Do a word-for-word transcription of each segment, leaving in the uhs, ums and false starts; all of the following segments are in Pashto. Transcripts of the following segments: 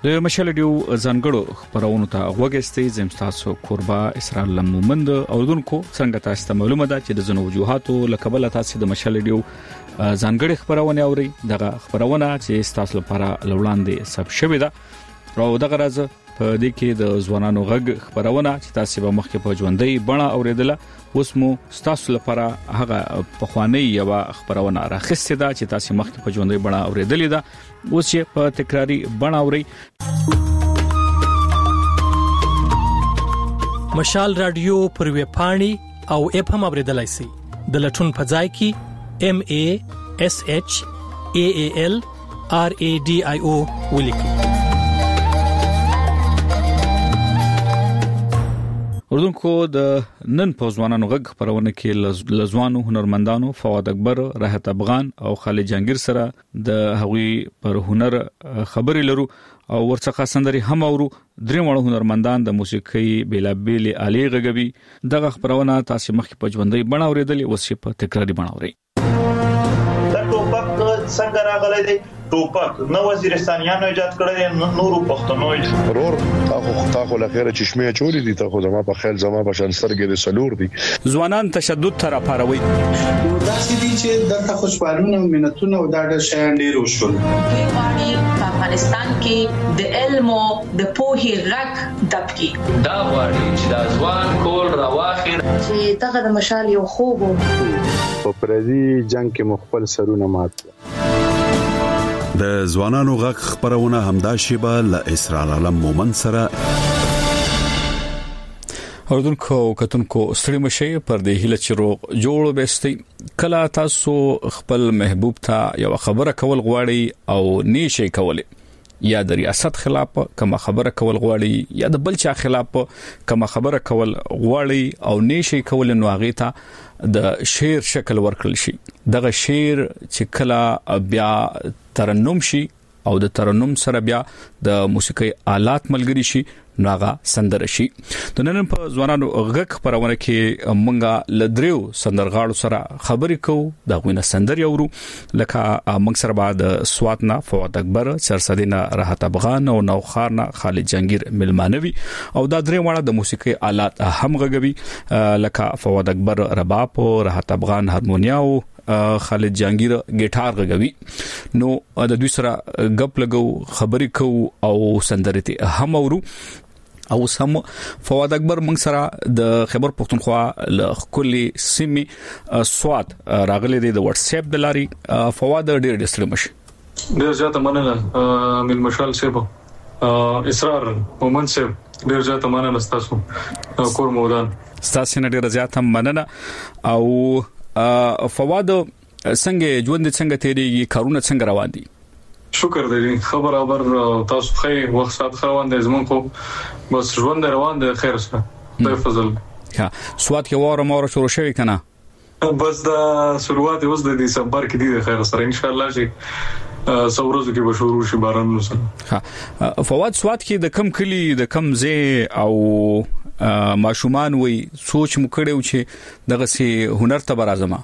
د مشال رادیو ځانګړو خبرونو ته وګورئ. زم تاسو قربا اسرائیل لمومند اوردونکو څنګه تاسو ته معلومه ده چې د زنو وجوهاتو لکبل تاسو د مشال رادیو ځانګړي خبرونه اوري. دغه خبرونه چې تاسو لپاره لوړاندې سب شوي ده او دغه راز په دې کې د ځوانانو غږ خبرونه چې تاسو به مخکې په ژوندۍ بڼه اوریدله اوس مو تاسو لپاره هغه په خواني یو خبرونه راخسته ده چې تاسو مخکې په ژوندۍ بڼه اوریدلې ده اوس یې په تکراری بڼه اوري. مشال رادیو پر ویب پاڼې او اپ هم اوریدلای شئ. د لټون په ځای کې ام ا اس اچ ا ا ال ار ا ډي آی او ولیکئ. اردوونکو د نن په ځوانانو غږ خبرونه کې لزوانو هنرمندانو فواد اکبر، راحت افغان او خالد جهانگیر سره د هغوی پر هنر خبرې لرو او ورڅخه سندري هم اورو. درې وړو هنرمندان د موسیقي بیلابېل آلې غږوي. دغه خبرونه تاسو مخکې په ژوندۍ بڼه اوریدلې اوس په تکراری بڼه اورئ. دا ټوپک څنګه راغلی دی؟ ټوپک نو وزیرستانیانو ایجاد کړی، نورو پښتنو ایجاد ضرور تاسو تاسو لخيره چشمه چوری دي. تاسو زما په خیال زما په شانسترګې د سلور دي. ځوانان تشدد تر پاروي دا سدي چې د خوشحالونه مينتونه او دا د شان ډیر وشول. په افغانستان کې د علم او د پوهې غږ دبکی دا وړي چې د ځوان کول راواخیر چې دغه د مشال یو خوب په پردي جنگ کې مخبل سرونه مات. د ځوانانو غږ خبرونه همدا شیبه ل اسرائیل علم مومن سره اردوونکو کتونکو ستړي مشي پر دې هله چې روغ جوړ وبستي. کله تاسو خپل محبوب ته یو خبره کول غواړي او نشي کولای، یا د ریاست خلاف کوم خبره کول غواړي یا د بل چا خلاف کوم خبره کول غواړي او نشي کول، نو هغه ته د شعر شکل ورکړل شي. دغه شعر چې کله بیا ترنم شي او د ترنم سره بیا د موسیقي آلات ملګری شي، ناغه سندره شي. د نن په ځوانانو غږ خبرونه کې مونږه لدریو سندرغاړو سره خبرې کوو. دا غوینه سندري اورو لکه مونږ سره بعد سواتنا فواد اکبر، سرسدینا راحت افغان او نوخارنا خالد جهانگیر ملمانوي او دا درې وړه د موسیقي آلات هم غږوي لکه فواد اکبر رباب، راحت افغان هارمونیا او خالد جهانگیر ګیټار غږوي. نو د دوی سره غپ لګو خبرې کوو او سندري ته هم اورو. او سم فواد اکبر موږ سره د خبر پښتونخوا له کلی سیمي سواد راغلي د واتس اپ د لاري. فواد ډېر ډېر ستړي مشي. ډېر زیاته مننه مل مشال سیبو اسرار مومن سیب، ډېر زیاته مننه تاسو کور مودان تاسو نه ډېر زیاته مننه. او فواد څنګه ژوند څنګه تیریږي، کارونه څنګه روان دي؟ شکر دی، خبر خبر تاسو خې وخت سات خوان د زمون خو بس ژوند روان دی خیر سره د فضل. ها سواد کې واره مور شروع شوی کنه؟ بس دا شروعات اوس د دسمبر کې دی خیر سره ان شاء الله شي سورزو کې به شروع شي باران نو سره. ها فواد سواد کې د کم کلی د کم زی او ماشومان وي سوچ مو کړو چې دغه سي هنر ته برازمه.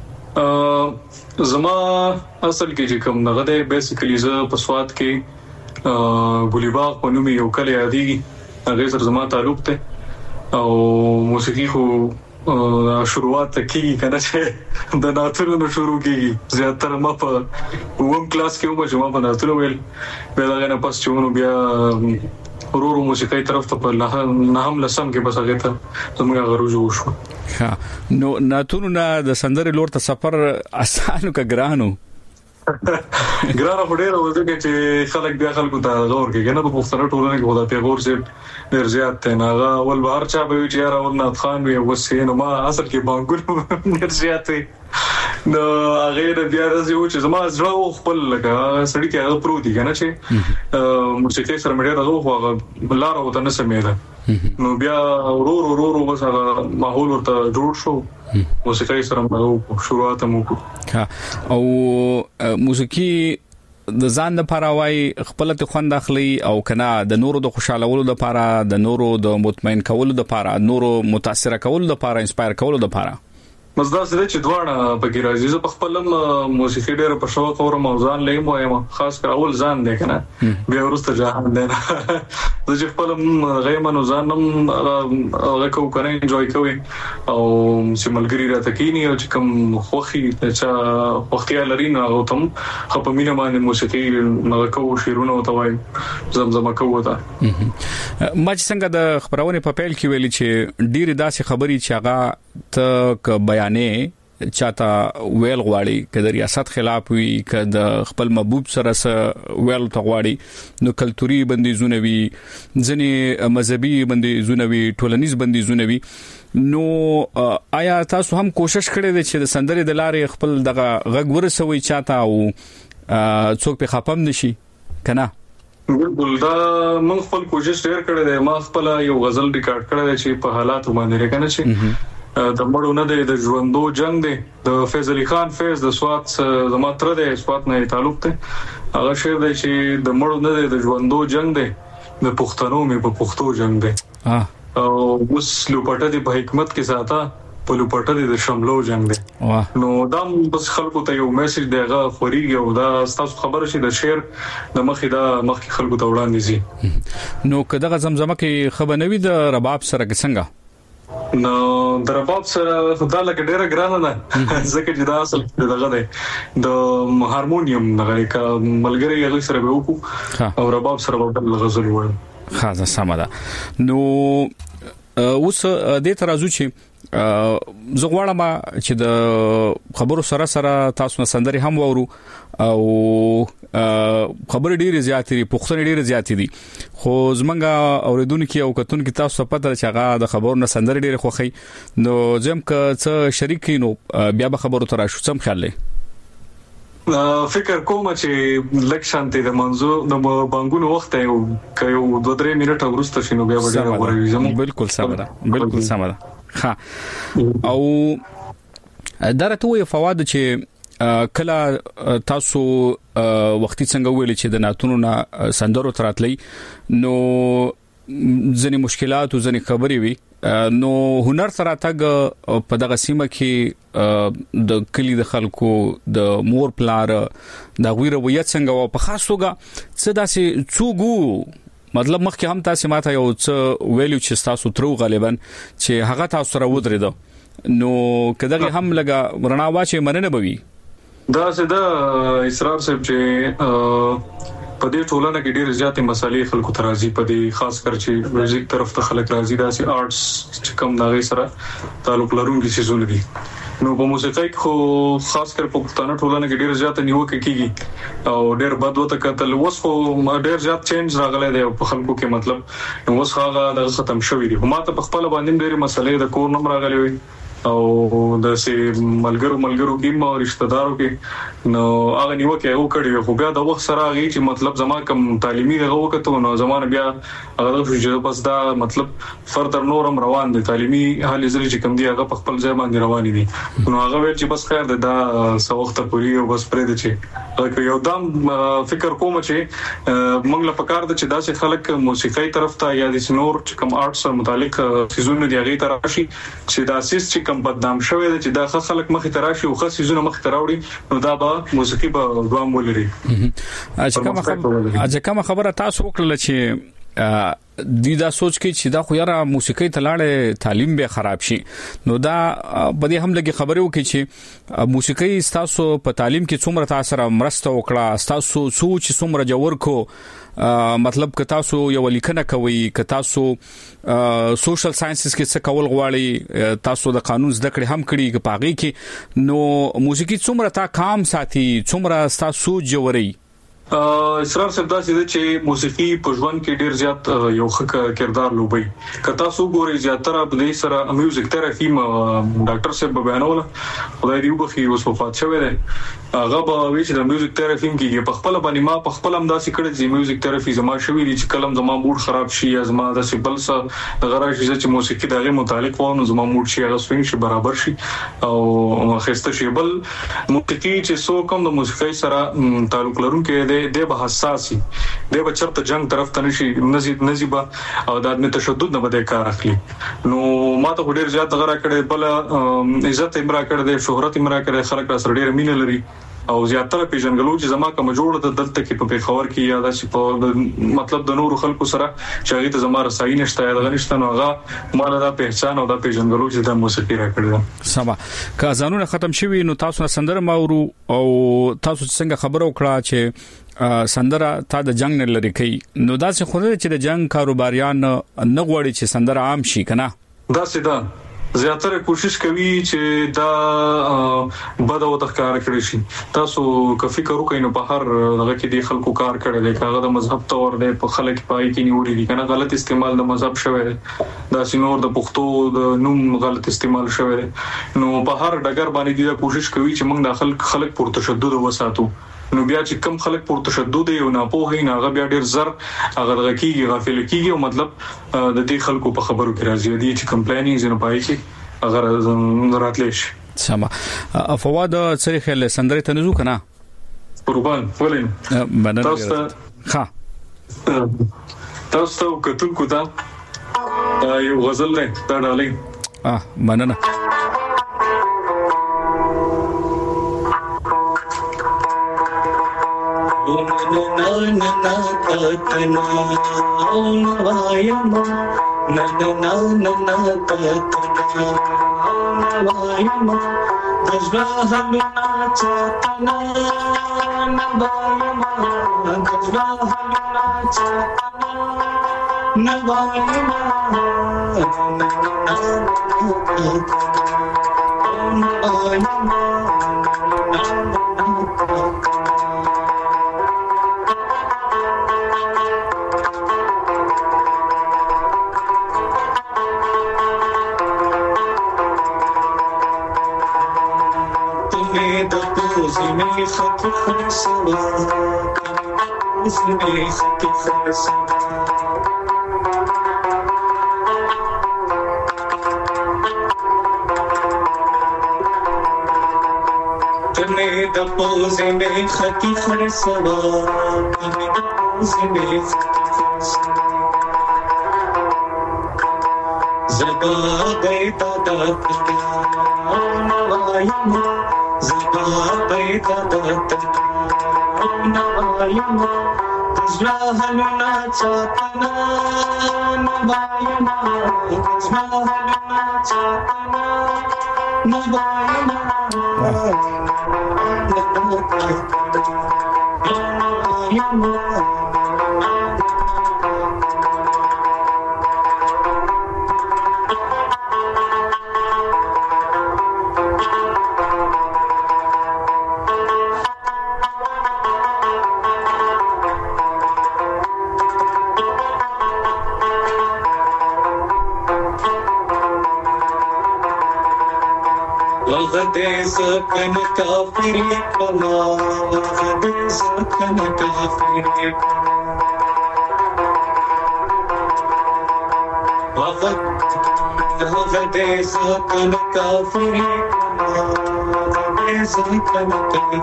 زما اصل کې چې کوم دغه د بیسیکلی ز په سواد کې ګلیباغ په نوم یو کلی عادي هغه سره زما تعلق ته او موسیقي خو شروعات کیږي کنه چې د ناتورو شروع کیږي. زیاتره ما په ووم کلاس کې ومه چې ما په ناتورو ویل بیا دا نه پس چونو بیا ورورو موسیقي طرف ته په نه هم لسم کې بس هغه ته زموږ غروج وشو. ها نو ناتورو نه د سندري لور ته سفر اسانو کا ګرانو ګرانه وړه ورته چې خلک بیا خلکو ته غور کوي کنه په پښتنه ټولنه کې خدای پیغور سي ډیر زیات ته نه اول بهر چا به وی چې را ورنات خان وي وسینو ما اصل کې بانګول ډیر زیات نو هغه بیا راځي چې زما زړه خپل لګا سړی کې هغه پرو دي کنه چې موسیقي سره مې راغو خو لار وته نه سمېده نو بیا ورور ورور بس هغه ماحول ورته جوړ شو موسیقي سره مو شروعات مو او موسیقي د ځان لپاره وای خپل ته خوند اخلي او کنه د نورو د خوشالولو لپاره د نورو د مطمئن کولو لپاره نورو متاثر کولو لپاره انسپایر کولو لپاره مزدا سره چې دواړه پکې راځي زه په خپل موسیقي ډېر په شوق او موزان لیم وایم خاص کر اول ځان دی کنه بیا ورسته جهان دی زه چې خپل غیمنو ځانم هغه کو کنه انجوای کوي او سیملګری راته کینی او چې کوم خوخي چې وختي لري نه او تم خپ مینه باندې موسیقي نو کو شیرونه او توای زمزمه کوو تا ما چې څنګه د خبرونه په پیل کې ویلي چې ډېر داسې خبري چې هغه ته ک بیانې چاته ویل غواړي ک د ریاست خلاف وي ک د خپل محبوب سره سره ویل تغواړي نو کلتوري بندیزونه وي ځنی مذهبي بندیزونه وي ټولنیز بندیزونه وي نو آیا تاسو هم کوشش کړی دی چې د سندرې د لارې خپل دغه غږ ورسوي چاته او څوک په خپم نشي کنه بالکل دا من خپل کوشش ډېر کړی دی ما خپل یو غزل ریکارډ کړی دی چې په حالات باندې کنه چې د مړو نه دی د ژوندو جنگ دی د فیض علي خان فیض د سوات زما تر دی سوات نه تعلق دی هغه شعر دی چې د مړو نه دی د ژوندو جنگ دی د پښتنو مې په پښتو جنگ دی او اوس لوپټه دی په حکمت کې ساته په لوپټه دی د شملو جنگ دی نو دا بس خلکو ته یو میسج دیغه خوريږي او دا تاسو خبره شي د شعر د مخې دا مخې خلکو ته وړاندې زی نو کداغه زمزمه کې خبرنوي د رباب سره څنګه نو د رباب سره خدای له ډېر ګرانه ده ځکه چې دا اصل دغه دی د هارمونیم دغه کا ملګری یې سره به وکړو او رباب سره به غزل وایي خاصه سم ده نو اوس د ترازو چې زه غواړم چې د خبرو سره سره تاسو نه سندري هم وورو او خبر ډیره زیاتې دي پښتون ډیره زیاتې دي خو زمونږه اوریدونکو او کتونکو تاسو پته چې هغه د خبرو نه سندري ډیره خوخي نو زم که څه شریک نو بیا به خبرو تر شو سم خیال لې فکر کوم چې لک شانتي د منځو د بانګونو وخت یو یو دوه درې منټه ورسته شنو بیا به ډیره ورې زمو بالکل سم ده بالکل سم ده ها او درته یو فواد چې کله تاسو وختي څنګه ویل چې د ناتونو نه سندرو تراتلی نو ځنې مشکلات او ځنې خبرې وي نو هنر سره تاګ په دغه سیمه کې د کلی د خلکو د مور پلار د غویره ویت څنګه او په خاص توګه څه داسې څوګو مطلب مخکې هم تاسو ماته یو څه ویلو چې تاسو ترو غالبا چې هغه تاسو سره ودرېدو نو کداغه هم لګا رڼا واچې مننه بوي دا زده اسرار صاحب چې په دې ټولنه کې ډېر زیاتې مسالې خلکو ته راځي په دې خاص کر چې میوزیک طرف ته خلک راځي دا سي آرټس چې کوم دغه سره تعلق لرونکي سيزونه دي نو په موسیقۍ کې خاص کر په پښتانه ټولنه کې ډېر زیات نیوکه کیږي او ډېر بد وته کتل اوس خو ډېر زیات چینج راغلی دی په خلکو کې مطلب نو اوس هغه د ختم شوی دی هم ته په خپل باندې ډېر مسلې د کور نوم راغلی وي او د سي ملګرو ملګرو کې ما رشتہ دارو کې نو هغه نیوکه یو کړی خو بیا د وخت سره غي چې مطلب زما کوم تعلیمي دغه وکړو نو زمانه بیا هغه چې بس دا مطلب فردر نورم روان دي تعلیمي حالې زری چې کوم دی هغه په خپل ځای باندې روان دي نو هغه ویل چې بس خیر دا څو وخت پورې او بس پرې دي چې یو دام فکر کوم چې موږ له پکار د چې داسې خلک موسیقۍ طرف ته یا د نور چې کوم آرټس متعلق سيزونه دی هغه طرف شي چې دا سیس چې کوم بدنام شوی دی چې دا خلک مخې ته راشي او خاص سيزونه مخې ته راوړي نو دا به موسیقي په دوام ولري اځه کوم خبره تاسو وکړه چې دی دا سوچ کې چې دا خو یاره موسیقي ته لاړې تعلیم به خراب شي نو دا په دې هم لګي خبره وکړي چې موسیقي تاسو په تعلیم کې څومره تاثیر مرسته وکړه تاسو سوچ څومره جوړ کو مطلب که تاسو یو لیکنه کوي که تاسو سوشل ساينسز کې څه کول غواړي تاسو د قانون زده کړې هم کړی کې پاغي کې نو موسیقي څومره تا کام ساتي څومره تاسو جوړي اسرار صاحب دا چې موسیقي په ژوند کې ډیر زیات یو ښه کردار لوبي کته تاسو ګورئ زیاتره په دې سره میوزیک تھراپي ما ډاکټر صاحب بیانول خدای دې وبخي اوس وفات شوی دی هغه به وی چې د میوزیک تھراپي کېږي په خپل باندې ما په خپل هم داسې کړی چې میوزیک تھراپي زما شوی دي چې کلم زما موډ خراب شي یا زما د سیبل سره د غراش چې موسیقي دغه متعلق وونه زما موډ شي هغه سوینګ شي برابر شي او خسته شي بل موسیقي چې سو کوم د موسیقي سره تعلق لرونکي دی د به حساسي د به چرته جنگ طرف ته نشي نزيد نزيبه او د ادمي تشدد نه بده کار اخلي نو ما ته ډیر زیات غره کړي بل عزت امرا کړي د شهرت امرا کړي خلک را سره ډیر مینه لري او زیاتره پیژنګلو چې زما کوم جوړه د دلته کې په پیښور کې یا د په مطلب د نورو خلکو سره چې هغه ته زما رسایي نشته یا د غنښت نو هغه مال د پہچان او د پیژنګلو چې د موسیقي راکړل سما که ځانونه ختم شوي نو تاسو نه سندره ماورو او تاسو څنګه خبرو کړه چې سندره تا د جنگ نه لري کوي نو دا څه خوره چې د جنگ کاروباریان نه غوړي چې سندره عام شي کنه دا سیده زیاتره کوشش کوي چې دا بده وته کار کړی شي تاسو کفي کارو کینو په هر دغه کې د خلکو کار کړي دی هغه د مذهب تور دی په خلک پای کې نیولې دي کنه غلط استعمال د مذهب شوی دا سينور د پښتو د نوم غلط استعمال شوی نو په هر ډګر باندې دا کوشش کوي چې موږ د خلک خلک پر تشدد وساتو نو بیا چې کم خلک پر تشدد او نه په هیڅ نه بیا ډیر زر هغه دغه غافل کیږي او مطلب د دې خلکو په خبرو کې راځي دي چې کمپلینینګ نه پای کې اگر راتلش سما فواد سره خل سندره تنزو کنه قربان ولین تاسو ها تاسو کتل کو دا یو غزل نه دا ډالې اه مننه na na na katna navayama na na na na na katna navayama dajrahaluna chatana navayama dajrahaluna chatana navayama na na na navayama Zime khaki khaswa Zime khaki khaswa Tme da pose me khaki khaswa Tme da pose me khaki khaswa Zaba gaita da nawayama Zaba baita datta nawayama Tazrahaluna chatana nawayama Tazrahaluna chatana nawayama nawayama Gadez kan kafiri kama Gadez kan kafiri Gadez kan kafiri kama Gadez kan kafiri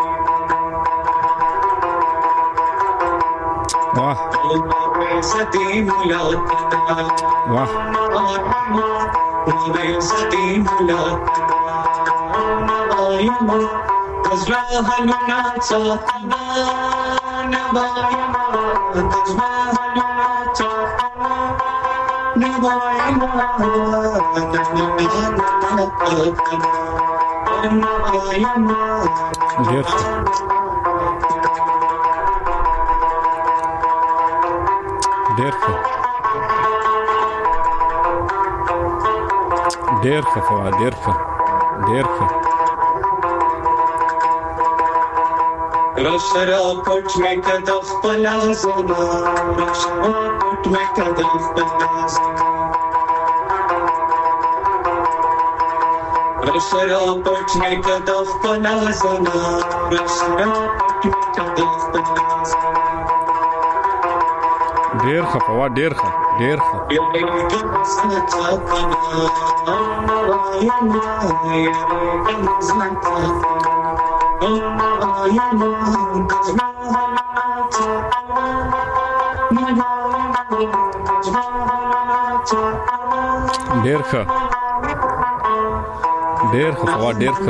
Wah Sati mulatna Wah Sati mulatna Nawayama Tazrahaluna chatana Nawayama Tazrahaluna chatana Nawayama Nawayama Yes. Derke. Derke فوا derke. Derke. Rashara put me kadaf palazana Rashara put me kadaf palazana رسرا پټنه کده خپل زنا رسرا پټنه کده خپل ډیر خفوا ډیر خ ډیر خ ډیر خ ډیر خفوا ډیر خ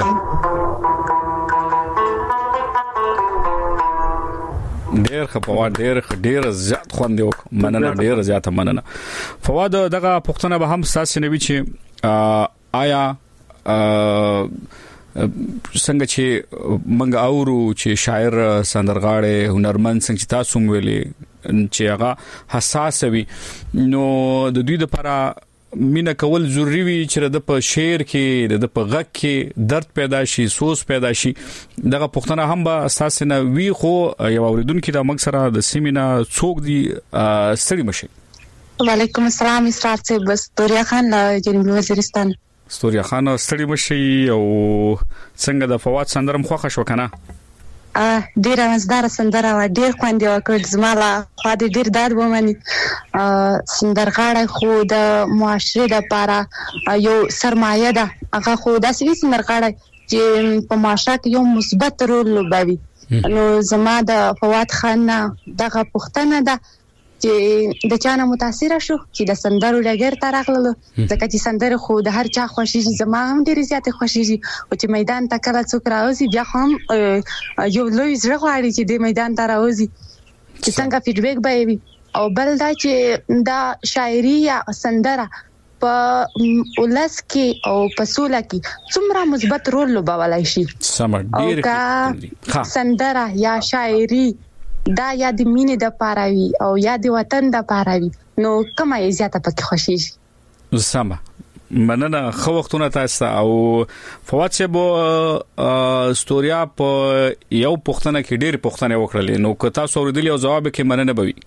ډیر خپوا ډیر ډیر زیات خوند یو مننه ډیر زیاته مننه فواد دغه پښتنه به هم ساس نوي چې آیا څنګه چې منګ اورو چې شاعر سندرغاړي هنرمند څنګه چې تاسو ویلي چې هغه حساس وي نو د دوی لپاره مینا کول ضروری وي چې د په شعر کې د په غږ کې درد پیدا شي سوس پیدا شي دغه پښتنه هم به اساس نه وی خو یو اوریدونکو د مکسره د سیمینا څوک دی ستړي مشي. وعلیکم السلام اسرار صاحب استوریا خان جنوبي وزیرستان. استوریا خان ستړي مشي او څنګه د فواد سندرم خوښ شو کنه؟ ا ډیر مزدار سندره و ډیر خوند وکړ زماله خو دې ډیر داد ومني سندرغاړی خو د معاشره د لپاره یو سرمایه ده هغه خو د سوي سندرغاړی چې په معاشره کې یو مثبت رول لوبوي نو زما د فواد خان دغه پښتنه ده چې د چانه متاثر شو چې د سندرو لګر ته راغله ځکه چې سندره خو د هر چا خوشيږي زما هم ډیر زیات خوشيږي او چې میدان ته کله څوک راوځي بیا هم یو لوی زړه غواړي چې د میدان ته راوځي چې څنګه فیډبیک به وي او بل دا چې دا شاعري یا سندره په ولس کې او په سوله کې څومره مثبت رول لوبولای شي سم ډیر سندره یا شاعري دا یا د مینې د پاروي او یا د وطن د پاروي نو کومه زیاته پکې خوشیږي سم مننه خو وختونه تاسو او فواد چې بو استوریا په یو پښتنه کې ډېر پښتنه وکړلې نو که تاسو اوریدلی او جواب کې مننه بوي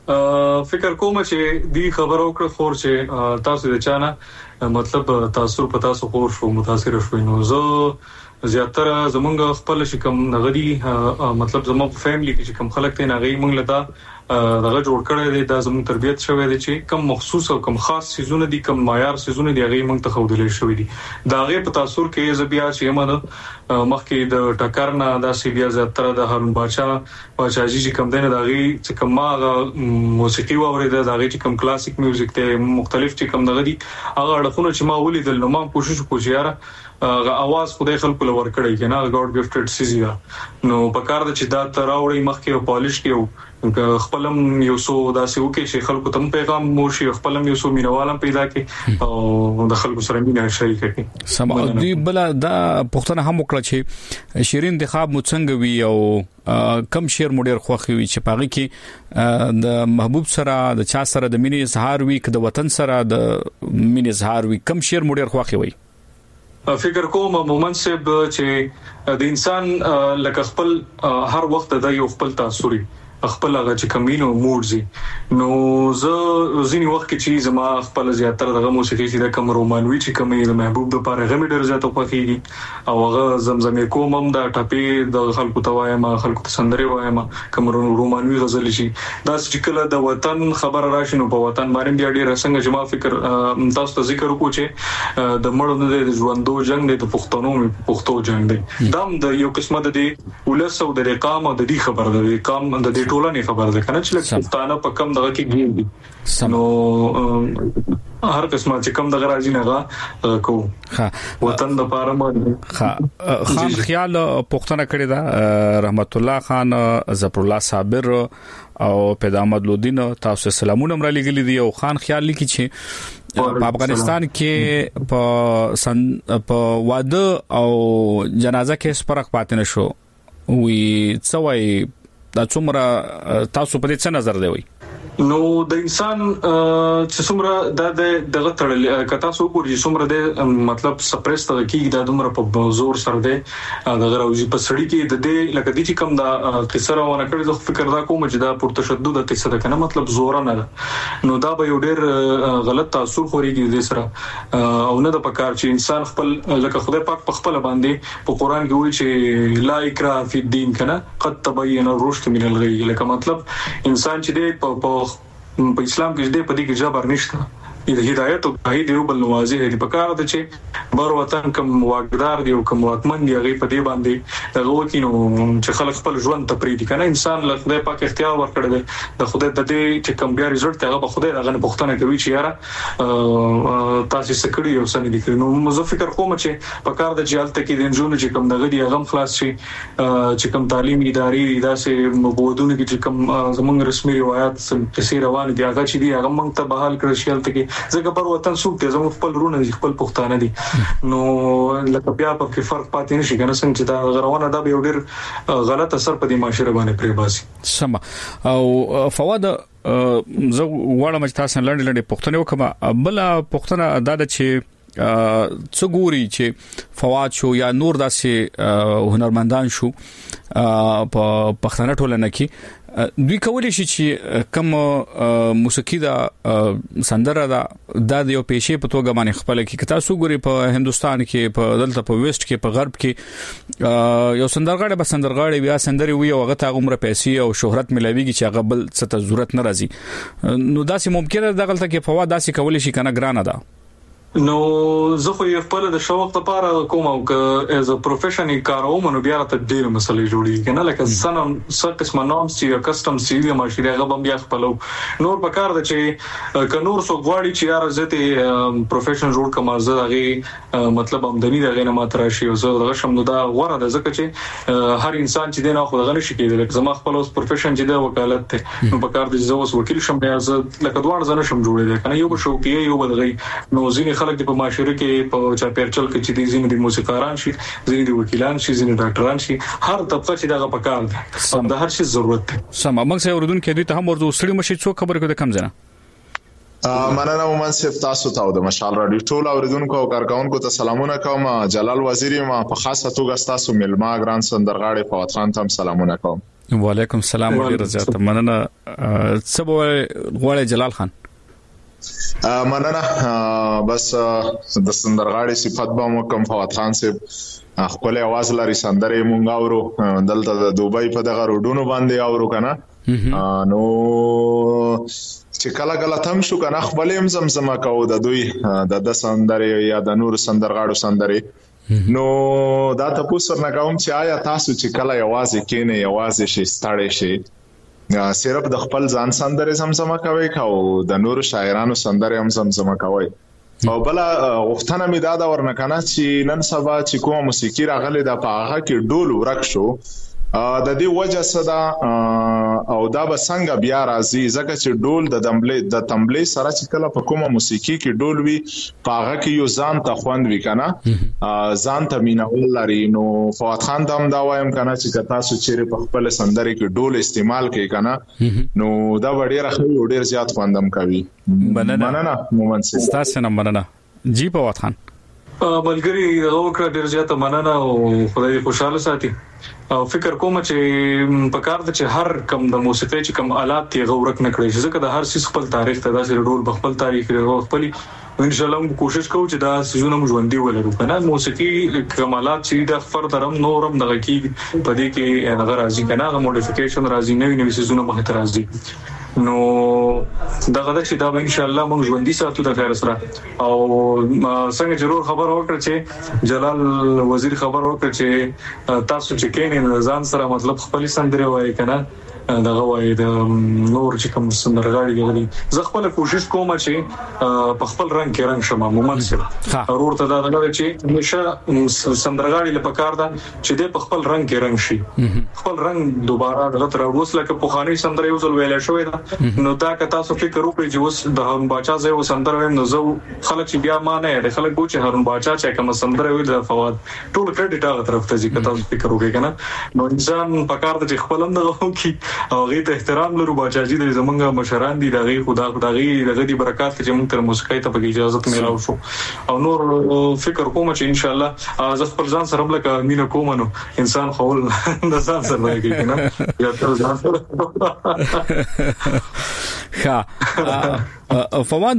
فکر کوم چې دی خبر اوکړه خور چې تاسو د چانه مطلب تاسو په تاسو خور شو متاثر شوي نو زه زیاتره زمونږ خپل شکم نغدي مطلب زموږ فیملی کې چې کوم خلک ته نغي مونږ لدا دغه جوړ کړی دی دا زموږ تربيت شوی دی چې کوم مخصوص او کوم خاص سيزونه دي کوم معیار سيزونه دي هغه مونږ ته خودلې شوی دي دا هغه په تاثیر کې زبیا چې موږ مخکې د ټکرنا دا سی بیا زیاتره د هارون بادشاہ بادشاہ جی کوم دنه دا غي چې کوم ما موسیقي واورېده دا غي چې کوم کلاسیک میوزیک ته مختلف چې کوم دغه دي هغه اړخونه چې ما ولیدل نو ما کوشش کوم یاره هغه आवाज خدای خلکو لور کړی کنه ګاډ گیفټډ سيزیا نو په کار د چې دا تراوړی مخکې او پالیش کې خپلم یو سو داسې وکي چې خلکو ته پیغام موشي خپلم یو سو مینوالم پیدا کړي او د خلکو سره مینه شریک کړي سم دی بل دا پښتنه هم وکړه چې شیرین انتخاب مو څنګه وی او کم شعر مو ډیر خوښ وي چې پاغي کې د محبوب سره د چا سره د مینې اظهار وي که د وطن سره د مینې اظهار وي کم شعر مو ډیر خوښ وي فکر کوم مومن صاحب چې د انسان لکه خپل هر وخت د یو خپل تاثیري خپل هغه چې کمینو موډ زی نو زه ځینی وخت کې چې زما خپل زیاتره دغه موسیقي چې د کوم رومانوي چې کومې د محبوب د پاره غمی ډیر زیاته خوښیږي او هغه زمزمې کوم هم د ټاپي د خلکو ته وایم خلکو ته سندري وایم کوم رومانوي غزل شي دا چې کله د وطن خبر راشي نو په وطن باندې بیا ډیر څنګه جما فکر تاسو ته ذکر وکړو چې د مړو نه د ژوندو جنگ د پښتنو پښتو جنگ دی دام د یو قسمه د ولس او د اقامت او د دې خبر د اقامت د ټولنې خبر ده کنه چې پښتانه په کم دغه کې ګیر دي نو هر قسمه چې کم دغه راځي نه کو ها وطن د پاره باندې ها خان خیال پښتنه کړی دا رحمت الله خان ظفر الله صابر او پیدا احمد لودین تاسو سلامونه مر لګی دي او خان خیال لیکي چې په افغانستان کې په سن په واده او جنازه کې سپرق پاتې نشو وی څوای دا څومره تاسو په دې څه نظر دی وي نو د انسان چې څومره د دغه تړل کتا سو ګوري څومره د مطلب سپریس ته کیږي د دومره په زور سره دی دغه راوځي په سړی کې د دې لکه دي چې کم دا قصه راونه کړی زه فکر دا کوم چې دا پر تشدد قصه ده کنه مطلب زور نه ده نو دا به یو ډیر غلط تاثیر خوريږي د سره او نه د پکار چې انسان خپل لکه خدای پاک په خپل باندې په قران کې وایي چې لا اکراه فی الدین کنه قد تبین الرشد من الغی لکه مطلب انسان چې دی په په اسلام کې دی په دې کې جبر نشته د هدایت او هي دی بل واضح دی په کار ته چې بر وطن کوم واقدار دی او کوم واکمن دی هغه په دې باندې دغه وکینو چې خلک خپل ژوند ته پریدي کنه انسان له خدای پاک اختیار ورکړي دی د خدای د دې چې کوم بیا ريزلټ هغه په خدای هغه پوښتنه کوي چې یاره تاسو سکړی او سن دي کړو نو زه فکر کوم چې په کار د جالت کې د انجونو چې کوم دغه دی هغه خلاص شي چې کوم تعلیمي ادارې داسې مبودونه کې چې کوم زمونږ رسمي روایت څخه روان دي هغه چې دی هغه موږ ته بحال کړی شي ته زګه پر وطن سوق ته زموږ خپل رونه خپل پښتانه دي نو لکه بیا په کې فرق پاتې نشي کنه څنګه چې دا غروانه دا به ډېر غلط اثر په دې معاشره باندې پرې باسي سم او فواد زه وړم چې تاسو لنډ لنډ پښتنه وکم بل پښتنه دا چې څو ګوري چې فواد شو یا نور داسې هنرمندان شو په پښتنه ټولنه کې دوی کولای شي چې کوم موسیقي دا سندره دا د یو پېښې په توګه باندې خپل کې تاسو ګوري په هندستان کې په دلته په ویسټ کې په غرب کې یو سندرغاړي به سندرغاړي بیا سندري وي او هغه ته عمر پیسې او شهرت ملويږي چې هغه بل څه ته ضرورت نه راځي نو داسې ممکنه ده دغلته کې فواد داسې کولای شي کنه ګرانه ده نو زه خو یې خپل د شوق لپاره کوم او که از ا پروفیشنل کاروم نو بیا ته ډیر مسلې جوړي کنه لکه سنم څه قسمه نام سی کسٹم سی وی ماشيره غو بیا خپلو نور په کار د چې ک نور سو غواړي چې یار زته پروفیشنل جوړ کما زه هغه مطلب آمدنی دغه نه ماتره شي او زه دغه شم نو دا غوړه د زکه چې هر انسان چې دینه خو دغه نشي کېدل لکه زما خپل اوس پروفیشن چې د وکالت ته نو په کار د زوس وکیل شم بیا زه لکه دوه ځنه شم جوړې کنه یو شوقي یو بدغې نو ځینې خلک په معاشره کې په چاپیرچل کې چې دي ځینې د موسیقاران شي ځینې د وکیلان شي ځینې ډاکټران شي هر طبقه چې دغه پکار ده او د هر شي ضرورت ده سم موږ سره وردون کې دوی ته هم ورته سړي مشي څو خبره کوي کم ځنه مننه مومن صاحب تاسو ته د مشال رادیو ټول اوریدونکو او کارکونکو ته سلامونه کوم جلال وزیری ما په خاصه توګه تاسو ملما ګران سندرغاړي فواد خان ته سلامونه کوم وعلیکم السلام ډیر زیات مننه څه غواړي جلال خان مننه بس د سندرغاړي صفات به مو کوم فواد خان صاحب خپل आवाज لري سندره مونږ اورو دلته د دوبۍ په دغه روډونو باندې اورو کنه نو چې کله کله تم شو کنه خپل هم زمزمه کوو د دوی د سندره یا د نور سندرغاړو سندره نو دا تاسو نه کوم چې آیا تاسو چې کله आवाज کینې आवाज شي ستړی شي صرف د خپل ځان سندره زمزمه کوي او د نور شاعرانو سندره هم زمزمه کوي او بل وختونه می دا دا ورنکنه چې نن سبا چې کوم موسیقي راغله د پاغه کې ډول ورک شو د دې وجه صدا او دا به څنګه بیا راځي ځکه چې ډول د دمبلې د تمبلې سره چې کله په کومه موسیقي کې ډول وي پاغه کې یو ځان ته خوند وی کنه ځان ته مینول لري نو فواد خان دم دا وایم کنه چې تاسو چیرې په خپل سندري کې ډول استعمال کوي کنه نو دا ډیر ښه ډیر زیات خوندم کوي مننه مومن سي تاسو نه مننه جی فواد خان ملګری هغه کړ ډیر زیات مننه او خدای خوشاله ساتي او فکر کوم چې په کار د چې هر کم د موسیقي چې کم آلات یې غوړک نه کړی ځکه د هر څه خپل تاریخ ته داسې ډول بخپل تاریخ لري خپل ان شاء الله کوشش کوو چې دا سيزونه ژوندۍ ولرو کنه موسیقي کمالات چې د فرد رم نورم دغه کې په دې کې هغه راځي کنه هغه موډیفیکیشن راځي نوې نوې سيزونه مخ ته راځي نو دغه د چې دا ان شاء الله موږ ژوندۍ ساتو د خیر سره او څنګه ضرور خبر وکړه چې جلال وزیر خبر وکړه چې تاسو چې کینې ځان سره مطلب خپل سندره وایي کنه دغه وایي د نور چې کوم سندرغاړي غلي زه خپل کوشش کوم چې په خپل رنگ کې رنگ شمه مومن سره ضرور ته دا نه چې همیشه سندرغاړي لپاره کار ده چې د خپل رنگ کې رنگ شي خپل رنگ دوباره غلط راوځل لکه په خاني سندره یو ځل ویل شوې ده نو دا که تاسو فکر وکړئ چې اوس د هارون باچا ځای و سندره ویم نو زه خلک چې بیا ما نه د خلک بو چې هارون باچا چې کوم سندره ویل د فواد ټول کریډټ هغه طرف ته ځي که تاسو فکر وکړئ کنه نو انسان په کار د خپل هم دغه کی او غي ته احترام لرو باچاجي د زمونږ مشران دي دغه خدا خدای دغه دي برکات چې موږ تر موسیقۍ ته په اجازه ملو شو او نور فکر کوم چې ان شاء الله ز خپل ځان سره بل ک مینه کوم نو انسان خول د ځان سره راګي کنه یا تر ځان ها فواد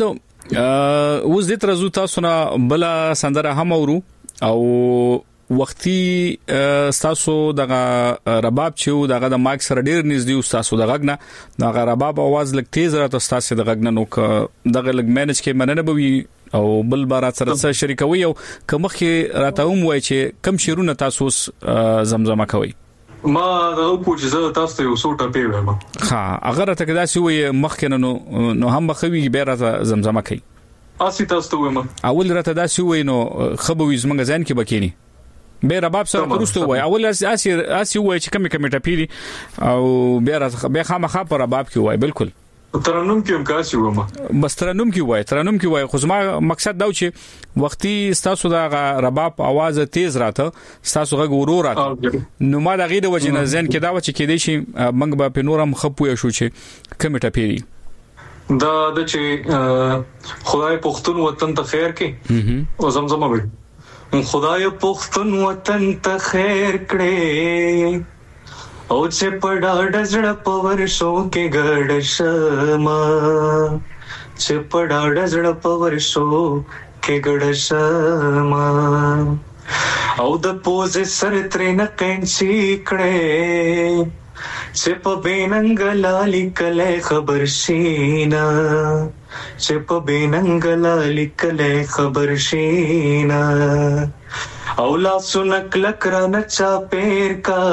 اوس د ترزو تاسو نه بل سندره هم اورو او وختي تاسو دغه رباب چې دغه د مایک سره ډیر نږدې تاسو دغه غنه دغه رباب आवाज لګ تیز راته تاسو دغه غنه نو دغه لګ مینج کې مننه بوي او بل بار سره سره شریکوي او کومه کې راته هم وای چې کم شیرونه تاسو زمزمه کوي ما دا کوم چې تاسو ته یو څو ټاپې وایم ها اگر ته کدا سی وای مخکنه نو نو هم خوي به راته زمزمه کوي اسی تاسو ته وایم اول راته دا سی وای نو خبوي زمنګ ځان کې بکینی به رباب سره پروستو وای اول اسی اسی وای چې کمی کمی ټاپې او به راته به خامخا پر رباب کې وای بالکل ترنم کې هم کاسي ومه بس ترنم کې وای ترنم کې وای خو زما مقصد دا و چې وختي تاسو دا رباب आवाज تیز راته تاسو غږ ورو راته نو ما دا غیره وجنه ځین کې دا و چې کې دي شي منګ به په نورم خپوي شو چې کمی ټاپې دا د چې خدای پښتون وطن ته خیر کې او زمزمه وي خدای پښتون وطن ته خیر کړي او چې پډا ډزړه پور شو کې ګړ شما چې پډا ډزړه پور شو کې ګړ شما او د پوز سر ترې نه کینچی کړي چې په بیننګ لالي کله خبر شینا چې په بیننګ لالي کله خبر شینا او لا سنک لکرا نچا پیر کا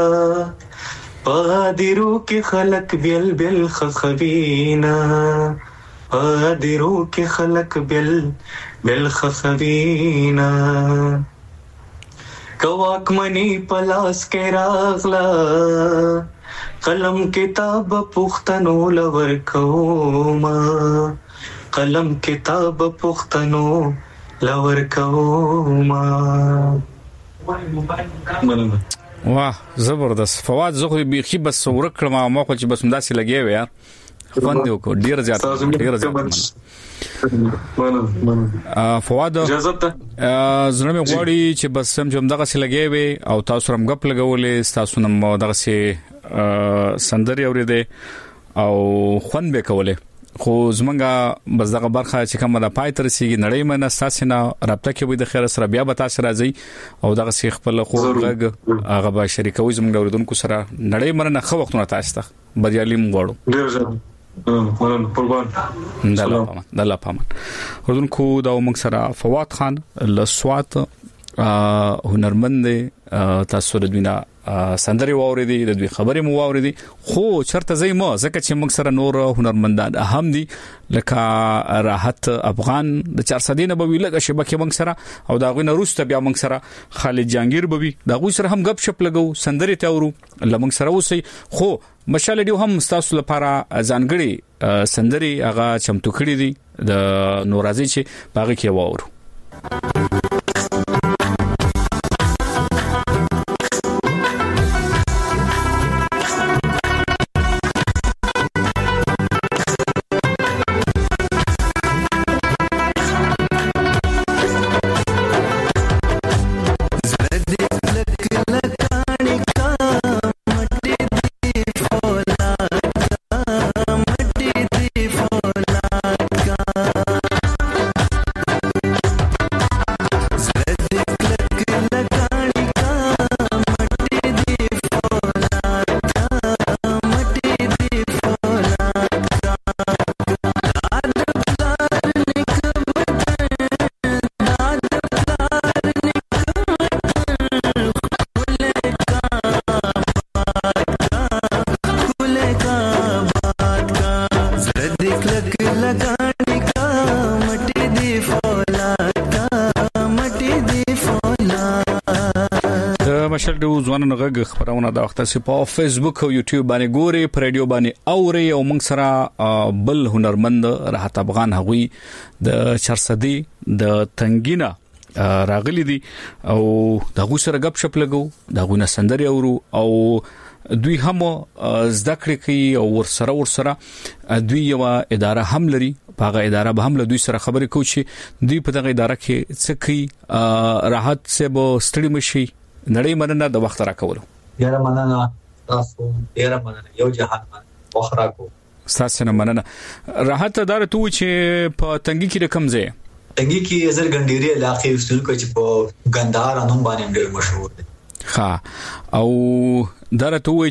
پادرو کې خلق بیل بیل خخوینا پادرو کې خلق بیل بیل خخوینا کواک منی پلاس کې راغلا قلم کتاب پختنو لور کوما قلم کتاب پختنو لور کوما مننه واه زبردست فواد زه خو بيخي بس ورکړم ما خو چې بس مداسي لګي و یار خوند یو کو ډیر زیات ډیر زیات مننه فواد اجازه ته زړه مې غواړي چې بس سم چې دغه سي لګي وي او تاسو رم غپ لګولې تاسو نم دغه سي سندري اورېده او خوند به کوله خو زمونږه بس دغه برخه چې کومه د پای تر سیږي نړۍ منه ساسنه رابطه کې وي د خیر سره بیا به تاسو راځي او دغه سی خپل خو غږ هغه به شریکوي زمونږ اوریدونکو سره نړۍ منه خو وختونه تاسو ته بریالي مغواړو ډیر ځه ورن قربان الله پامان الله پامان اوریدونکو دا موږ سره فواد خان لسوات هنرمند تاسو د دوینا سندري واوریدي د دوی خبرې مو واوریدي خو چرته زې مو ځکه چې موږ سره نور هنرمندان اهم دي لکه راحت افغان د چار سدي نه به لګه شبکه موږ سره او دا غوینه روسته بیا موږ سره خالد جانگیر به دا غوي سره هم غب شپ لګو سندري ته ورو لمنګ سره وسی خو مشال دی هم تاسو لپاره ځانګړي سندري هغه چمتو کړی دي د نورازي چې باغ کې واورو مشل د ځوانانو غږ خبرونه د وخت په فیسبوک او یوټیوب باندې ګوري پر رادیو باندې اوري او موږ سره بل هنرمند راحت افغان هغوی د چرسدي د تنګینا راغلي دي او دغه سره غب شپ لګو دغه نه سندري اورو او دوی هم زده کړې کوي او ور سره ور سره دوی یو اداره هم لري هغه اداره به هم له دوی سره خبرې کوي چې دوی په دغه اداره کې څه کوي راحت سه به ستړي مشي نړۍ مننه د وخت راکولو ډیره مننه تاسو ډیره مننه یو جهان وخت راکو تاسو نه مننه. راحت دار ته چې په تنګي کې رقم ځای تنګي کې زر ګنديري علاقې وستل کوي چې په ګندهار انوم باندې ډېر مشهور دي. ها او دار ته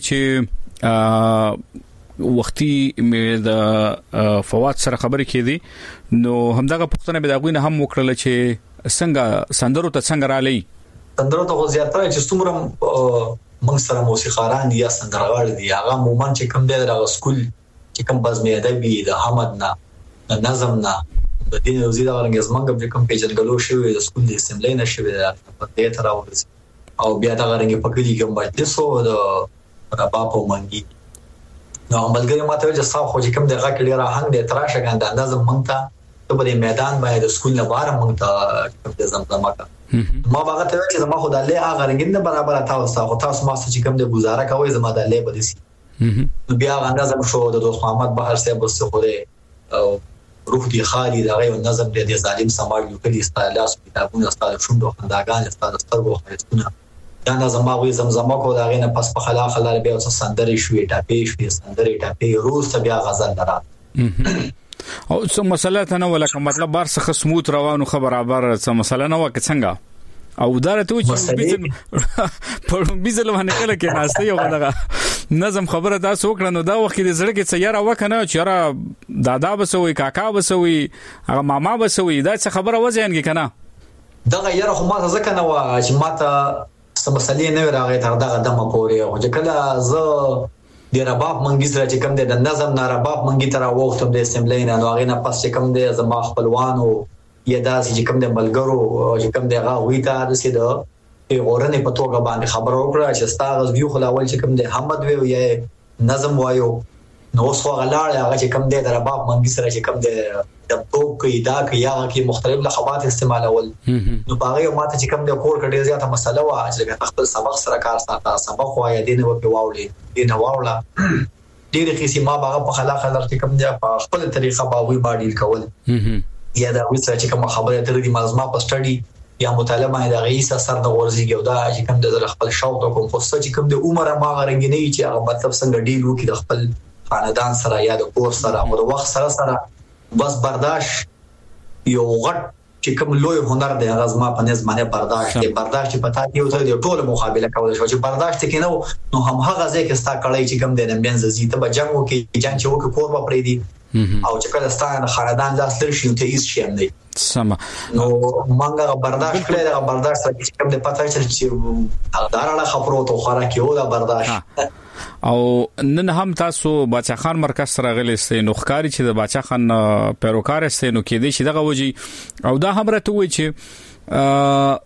چې وختي مې د فواد سره خبرې کېدي نو همدغه پښتنه به دا غوینه هم وکړل چې څنګه سندرو ته څنګه را لې سندرو ته زیاتره چې څومره موږ سره موسیقاران دي یا سندرغاړي دي هغه مومن چې کوم دی د سکول چې کوم بزمي ادبي د حمد نه د نظم نه د دین او زیاده ورنګ زمنګ په کوم پیژنګلو شوی د سکول د اسمبلی نه شوی په دې تر او بیا دا غرنګ په کلی کې مجلسو د رباب او منګي نو عملګری ماته چې صاحب خو چې کوم دغه کلی را هنګ د تراشه غند انداز مونږ ته په دې میدان باندې د سکول نه بار مونږ ته کوم د زمزمه کا ما باغ ته چې زما خو د الله هغه رنګ نه برابر تاسو خو تاسو ما چې کوم د گزاره کوي زما د الله بدسي نو بیا انداز شو د دوست محمد بهر صاحب بس خو دې او روح دی خالي دا غي نظم دې ظالم سماج یو کلی استالاس کتابونه استاد شوندو خنداګان استاد سترګو خرڅونه دا نظم ما وي زمزمه کو دا غي نه پس په خلا خلا بیا وس سندري شوې ټاپې شوې سندري ټاپې روز ته بیا غزل درا او څه مسله ته نه ولکه مطلب بار څخه سموت روانو خبر برابر څه مسله نه وکړه څنګه او دارته چې بيزل په بيزل باندې کله کې ناشته یو غلغه نظم خبره تاسو وکړه نو دا وخت د زړه کې سیاره وکنه چې را دادا بسوي کاکا بسوي هغه ماما بسوي دا څه خبره وځينګ کنه دا غیر خو ما ځکه نه و چې ماته سم مسلې نه راغی تر دغه دمه پورې او چې کله ز د رباب منګي سره چې کوم د نظم نه رباب منګي تر وختم د اسمبلی نه نو هغه نه پس چې کوم د زما خپلوانو یا داسې چې کوم د ملګرو چې کوم د هغه وی ته د سیده اورنه په توګه باندې خبر وکړه چې ستاسو ویو خلاول چې کوم د حمد وی یا نظم وایو نو څو غلاړ هغه چې کوم د رباب منګي سره چې کوم د د توپ کې دا کې یا کې مختلف لغات استعمالول نو باغې ماته چې کوم د کور کډې زیاته مسله وا چې خپل سبق سره کار ساته سبق وایي دینه په واولې دینه واوله ډېر قسمه ما باغه په خلا خلر چې کوم د خپل طریقه باوي باډیل کول یا دا وڅ چې کوم خبره تر دې ملزمه په سټډي یا مطالعه باندې د غیسه سر د ورزي ګودا چې کوم د خپل شوق او کوم خصه چې کوم د عمر ما غرنګ نه چې هغه مطلب څنګه ډیل وکړي د خپل خاندان سره یا د کور سره او د وخت سره سره بس برداشت یو غټ چې کوم لوی هنر دی هغه زما په نس باندې برداشت دی برداشت په تا کې یو څه دی ټول مقابله کول شو چې برداشت کې نو نو هم هغه ځای کې ستا کړی چې کوم دی نه بنځ زی ته به جنگ وکي جنگ چې وکي کور به پرې دی او چې کله ستانه خاندان لاس لر شي ته هیڅ شي نه سم نو مونږه برداشت کړی دا برداشت چې کوم د پاتای چې داراله خبرو ته خورا کې و دا برداشت او نن هم تاسو باچا خان مرکز سره غلې سي نو ښکاری چې د باچا خان پیروکار سي نو کې دي چې دغه وږي او دا هم راته وي چې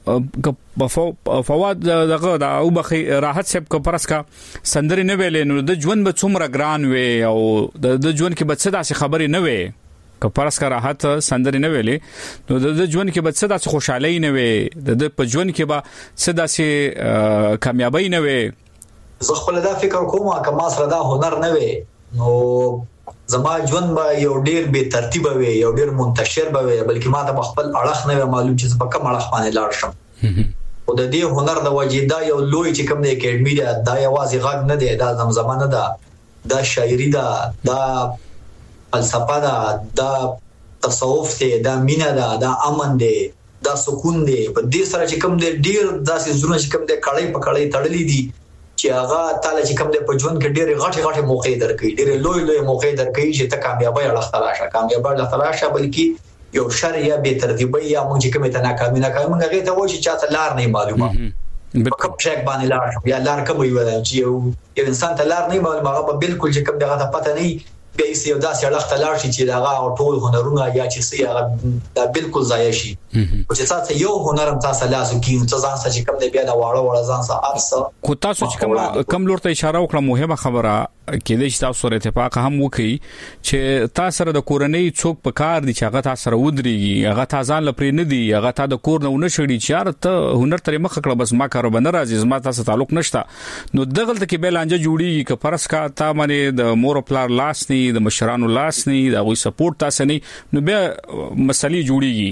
ا فواد دغه د او بخي راحت صاحب کو پرسکا سندري نه ویلې نو د ژوند به څومره ګران وي او د ژوند کې به څه داسې خبرې نه وي که پرسکا راحت سندري نه ویلې نو د ژوند کې به څه داسې خوشحالي نه وي د په ژوند کې به څه داسې کامیابی نه وي زه خپل دا فکر کوم چې ما سره دا هنر نه وي نو زما ژوند به یو ډیر به ترتیب وي یو ډیر منتشر به وي بلکې ما ته خپل اړخ نه معلوم چې په کوم اړخ باندې لاړ شم او د دې هنر د وجیدا یو لوی چې کوم د اکیډمي دا د یوازې غږ نه دی دا زمزمه نه ده دا شاعري ده دا فلسفه ده دا تصوف دی دا مینا ده دا امن دی دا سکون دی په دې سره چې کوم د ډیر داسې زونه چې کوم د کړي په کړي تړلې دي چې هغه تعالی چې کوم د پجوند کې ډېر غټي غټي موقع درکې ډېر لوی لوی موقع درکې چې ته کامیابی اړه تراشه کامیابی اړه تراشه بلکې یو شر یا به ترتیبي یا موږ چې کومه ته ناکامي ناکامي موږ هغه ته وایي چې چاته لار نه معلومه په کوم شک باندې لار یا لار کوم وي چې یو انسان ته لار نه معلومه هغه بالکل چې کوم دغه پته نه به یې یو داسې اړه تلار شي چې دغه ټول هنرونه یا چې سي هغه دا بالکل ضایع شي او چې تاسو یو هنرم تاسو لاسو کې تاسو ځان څخه کوم دی بیا دا واړه واړه ځان څخه ارسه کو تاسو چې کوم کوم لور ته اشاره وکړه مهمه خبره کې د تاسو سره اتفاق هم وکړي چې تاسو سره د کورنۍ څوک په کار دي چې هغه تاسو سره ودرېږي هغه تاسو ځان لپاره نه دي هغه تاسو د کور نه ونشړي چې ته هنر ترې مخ کړه بس ما کاروبار نه راځي زما تاسو تعلق نشته نو دغه ته کې به لانجه جوړیږي ک فرض کا تا باندې د مور پلار لاس نه د مشرانو لاس نه د غوي سپورټ تاسو نه نو به مسلې جوړیږي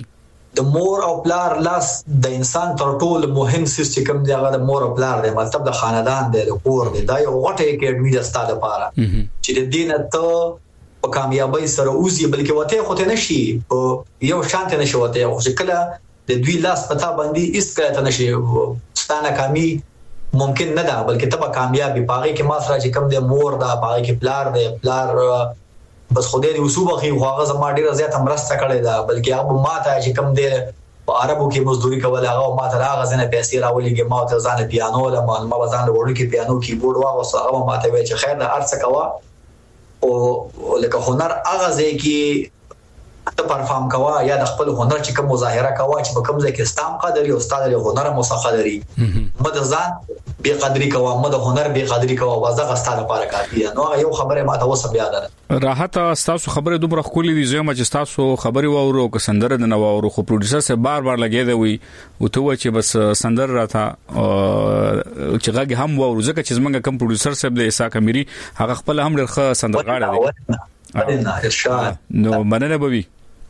د مور او پلار لاس د انسان تر ټولو مهم څه چې کوم دی هغه د مور او پلار دی مطلب د خاندان دی د کور دی دا یو غټه اکیډمي ده ستاسو لپاره چې د دین ته په کامیابی سره اوسي بلکې وته خو ته نشي یو شانته نشي وته خو کله د دوی لاس پتا باندې اس کله ته نشي ستانه کامی ممکن نه ده بلکې ته به کامیابی پاره کې ما سره چې کوم دی مور دا پاره کې پلار دی پلار بس خدای دې وسوبه خي هغه زما ډیره زیاته مرسته کړې ده بلکې هغه ماته چې کوم دی په عربو کې مزدوري کول هغه ماته هغه ځنه پیسې راولېږي ما ته ځان پیانو له ما ما ځان وړو کې پیانو کیبورډ واغوسه هغه ماته وی چې خیر نه ارڅ کوا او لکه هنر هغه ځای کې ته پرفارم کوا یا د خپل هنر چې کوم مظاهره کوا چې په کوم ځای کې ستام قدرې او استاد له هنر مسخدري مده ځان بی قدرې کوا مده هنر بی قدرې کوا وازغه ستاره لپاره کافي نو یو خبره ما ته وسه بیا ده راحت تاسو خبره دومره خولې دي زما چې تاسو خبري وورو که سندره نه وورو خو پروډوسر سره بار بار لګي دی وي او ته و چې بس سندره راته چې غږی هم وورو ځکه چې زمونږ کم پروډوسر صاحب د اسحاق اميري هغه خپل هم ډېر سندرغاړی دی ارشاد نو مننه بوي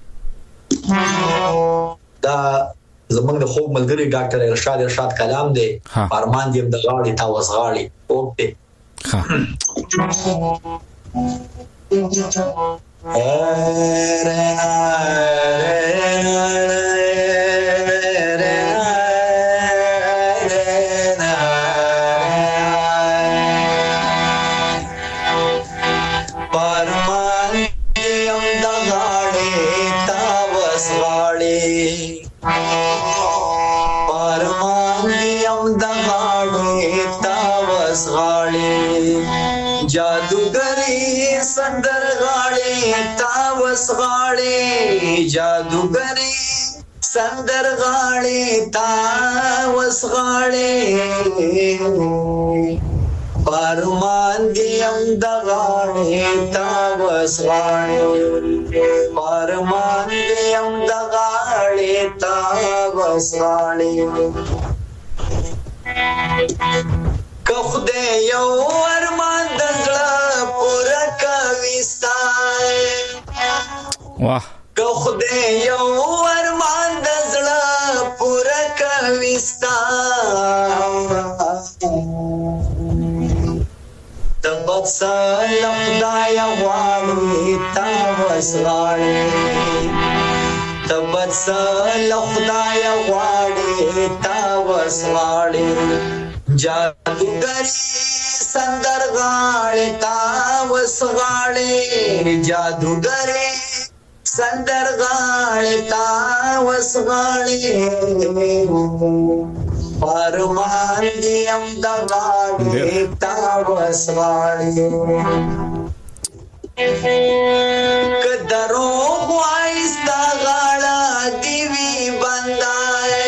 دا زمونږ د خوب ملګری ډاکټر ارشاد ارشاد کلام دی فرمان دی د غاړي تا وسغاړي اوکې ها जादूगरी संदर गाड़ी तावस गाड़ी परमान दियम दगाड़ी तावस गाड़ी परमान दियम दगाड़ी तावस गाड़ी कखुदे यो अरमान दंगला पूरा कविस्तान वाह که خدای یو ارمان د زړه پوره کوي ستا تبصل خدای غواړي تا وسغاړي تبصل خدای غواړي تا وسغاړي جادوګری سندرغاړي تا وسغاړي جادوګری संदरगाड़ी तावस गाड़ी परमान दियम दगाड़ी तावस गाड़ी कदरो वाइस्ता गाड़ा दिवी बंदाए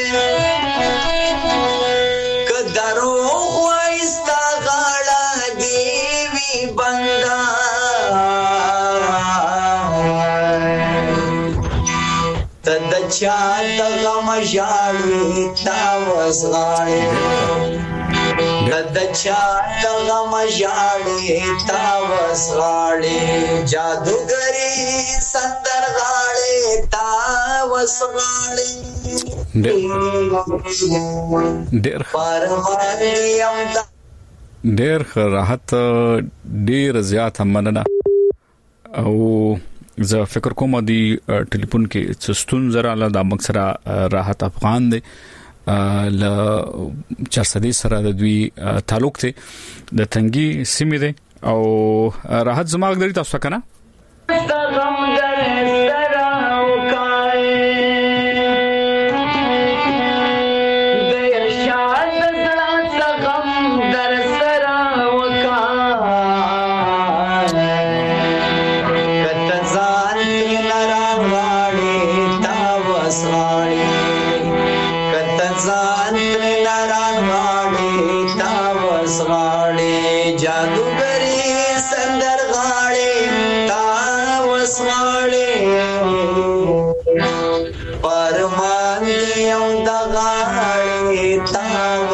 कदरो वाइस्ता गाड़ा दिवी बंदा چا د غم ژاړي تا وسغاړي د چا د غم ژاړي تا وسغاړي جادوګری سندرغاړي تا وسغاړي ډېر ډېر راحت ډېر زیات مننه او زه فکر کوم دی ټلیفون کې څستون زرا له د مکسره راحت افغان دی ل چرسدي سره د دوی تعلق ته د تنګي سیمه دی او راحت زما غوړي تاسو کنه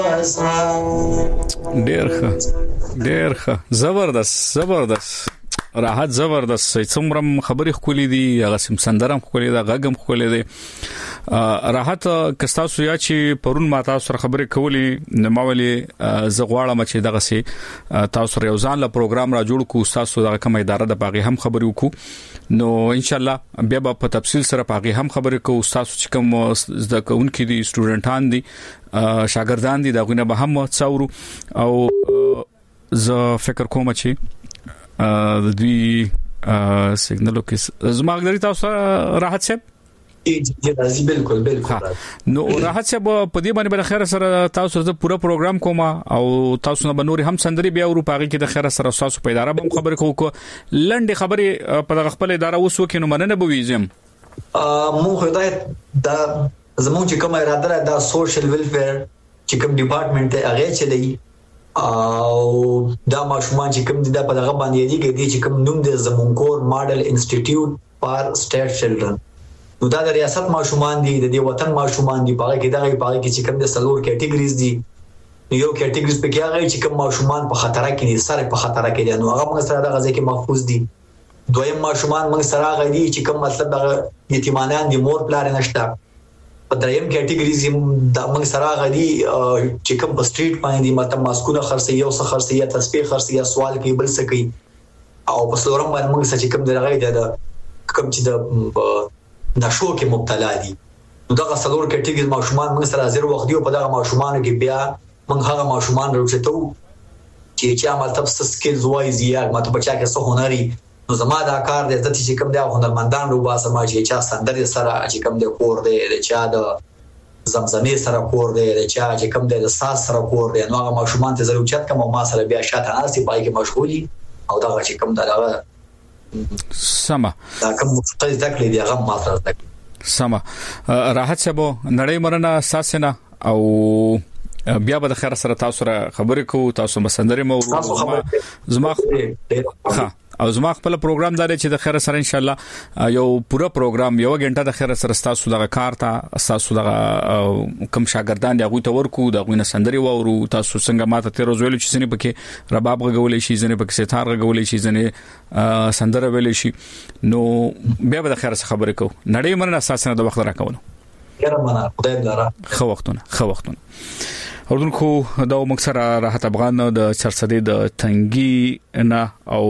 ډېر ښه ډېر ښه زبردست زبردست راحت زبردست څومره خبرې خولې دي هغه سم سندرم خولې دا غږم خولې دي راحت کستاسو یا چې پرون ما تاسو سره خبرې کولې نماولي زغواړه مچې دغه سي تاسو یو ځان له پروګرام را جوړ کو تاسو دغه کوم اداره د باغی هم خبرې وکړو نو ان شاء الله بیا په تفصیل سره باغی هم خبرې کوو تاسو چې کوم زده کوونکي دي سټوډنټان دي شاګردان دي دغه نه به هم څاورو او زه فکر کوم چې د دوی سیګنال کې زما غوړی تاسو راحت صاحب جی بالکل بالکل نو راحت صاحب په دې باندې بل خیر سره تاسو د پوره پروګرام کوم او تاسو نه بنوري هم سندري بیا ورو پاږي کې د خیر سره تاسو په اداره باندې خبرې کوو لنډه خبرې په خپل اداره وسو کې نو مننه به ویزم مو هدایت دا زموږ چې کوم اراده دا سوشل ویلفیر چې کوم ډپارټمنټ ته هغه چلی او دا ماشومان چې کوم د په دغه باندې دي کې چې کوم نوم د زمونکور ماډل انسټیټیوټ فار سټیټ چلډرن نو دا د ریاست ماشومان دي د دې وطن ماشومان دي په کې دغه په کې چې کوم د سلور کټګریز دي یو کټګریز په کې هغه چې کوم ماشومان په خطر کې دي سره په خطر کې دي نو هغه موږ سره دغه ځکه محفوظ دي دویم ماشومان موږ سره غوړي چې کوم مطلب دغه یتیمانان دي مور پلار نشته په دریم کټګریز د موږ سره غوړي چې کوم په سټریټ باندې ماته ماسکونه خرڅي یو څه خرڅي یا تسبیح خرڅي یا سوال کوي بل څه کوي او په څلورم باندې موږ سره چې کوم درغې ده کوم چې د نشو کې مبتلا دي نو دا څلور کټګریز ماشومان موږ سره حاضر وخت دی په دغه ماشومان کې بیا موږ هغه ماشومان راوچتو چې چې مطلب سکلز وایز یا مطلب بچا کې څه هنري نو زما دا کار دی چې کوم دی هنرمندان رو باسه ما چې چا سندري سره چې کوم دی کور دی چې دا زمزمې سره کور دی چې کوم دی د ساز سره کور دی نو هغه ماشومان ته ضرورت کوم ما سره بیا شاته ناسي پای کې مشغولي او دا چې کوم دا سما دا کوم مختلف ذکر دی هغه ما سره ذکر سما راحت سبو نړۍ مرنه ساسنه او بیا به د خیر سره تاسو سره خبرې کوو تاسو مسندري مو زما ها او زما خپل پروګرام دار چې د خیر سره ان شاء الله یو پوره پروګرام یو غنټه د خیر سره تاسو دغه کار ته تاسو دغه کم شاګردان دی غوي ته ورکو د غوینه سندري وورو تاسو څنګه ماته تیر ویل چې سنې پکې رباب غولې شي زنه پکې ستار غولې شي زنه سندره ویلې شي نو بیا به د خیر سره خبرې کوو نړۍ مرنه اساسنه د وخت راکونو کړه منا خدای دلاره خو وختونه خو وختونه اردوونکو دا مکسر راحت افغان د چرسدې د تنګي نه او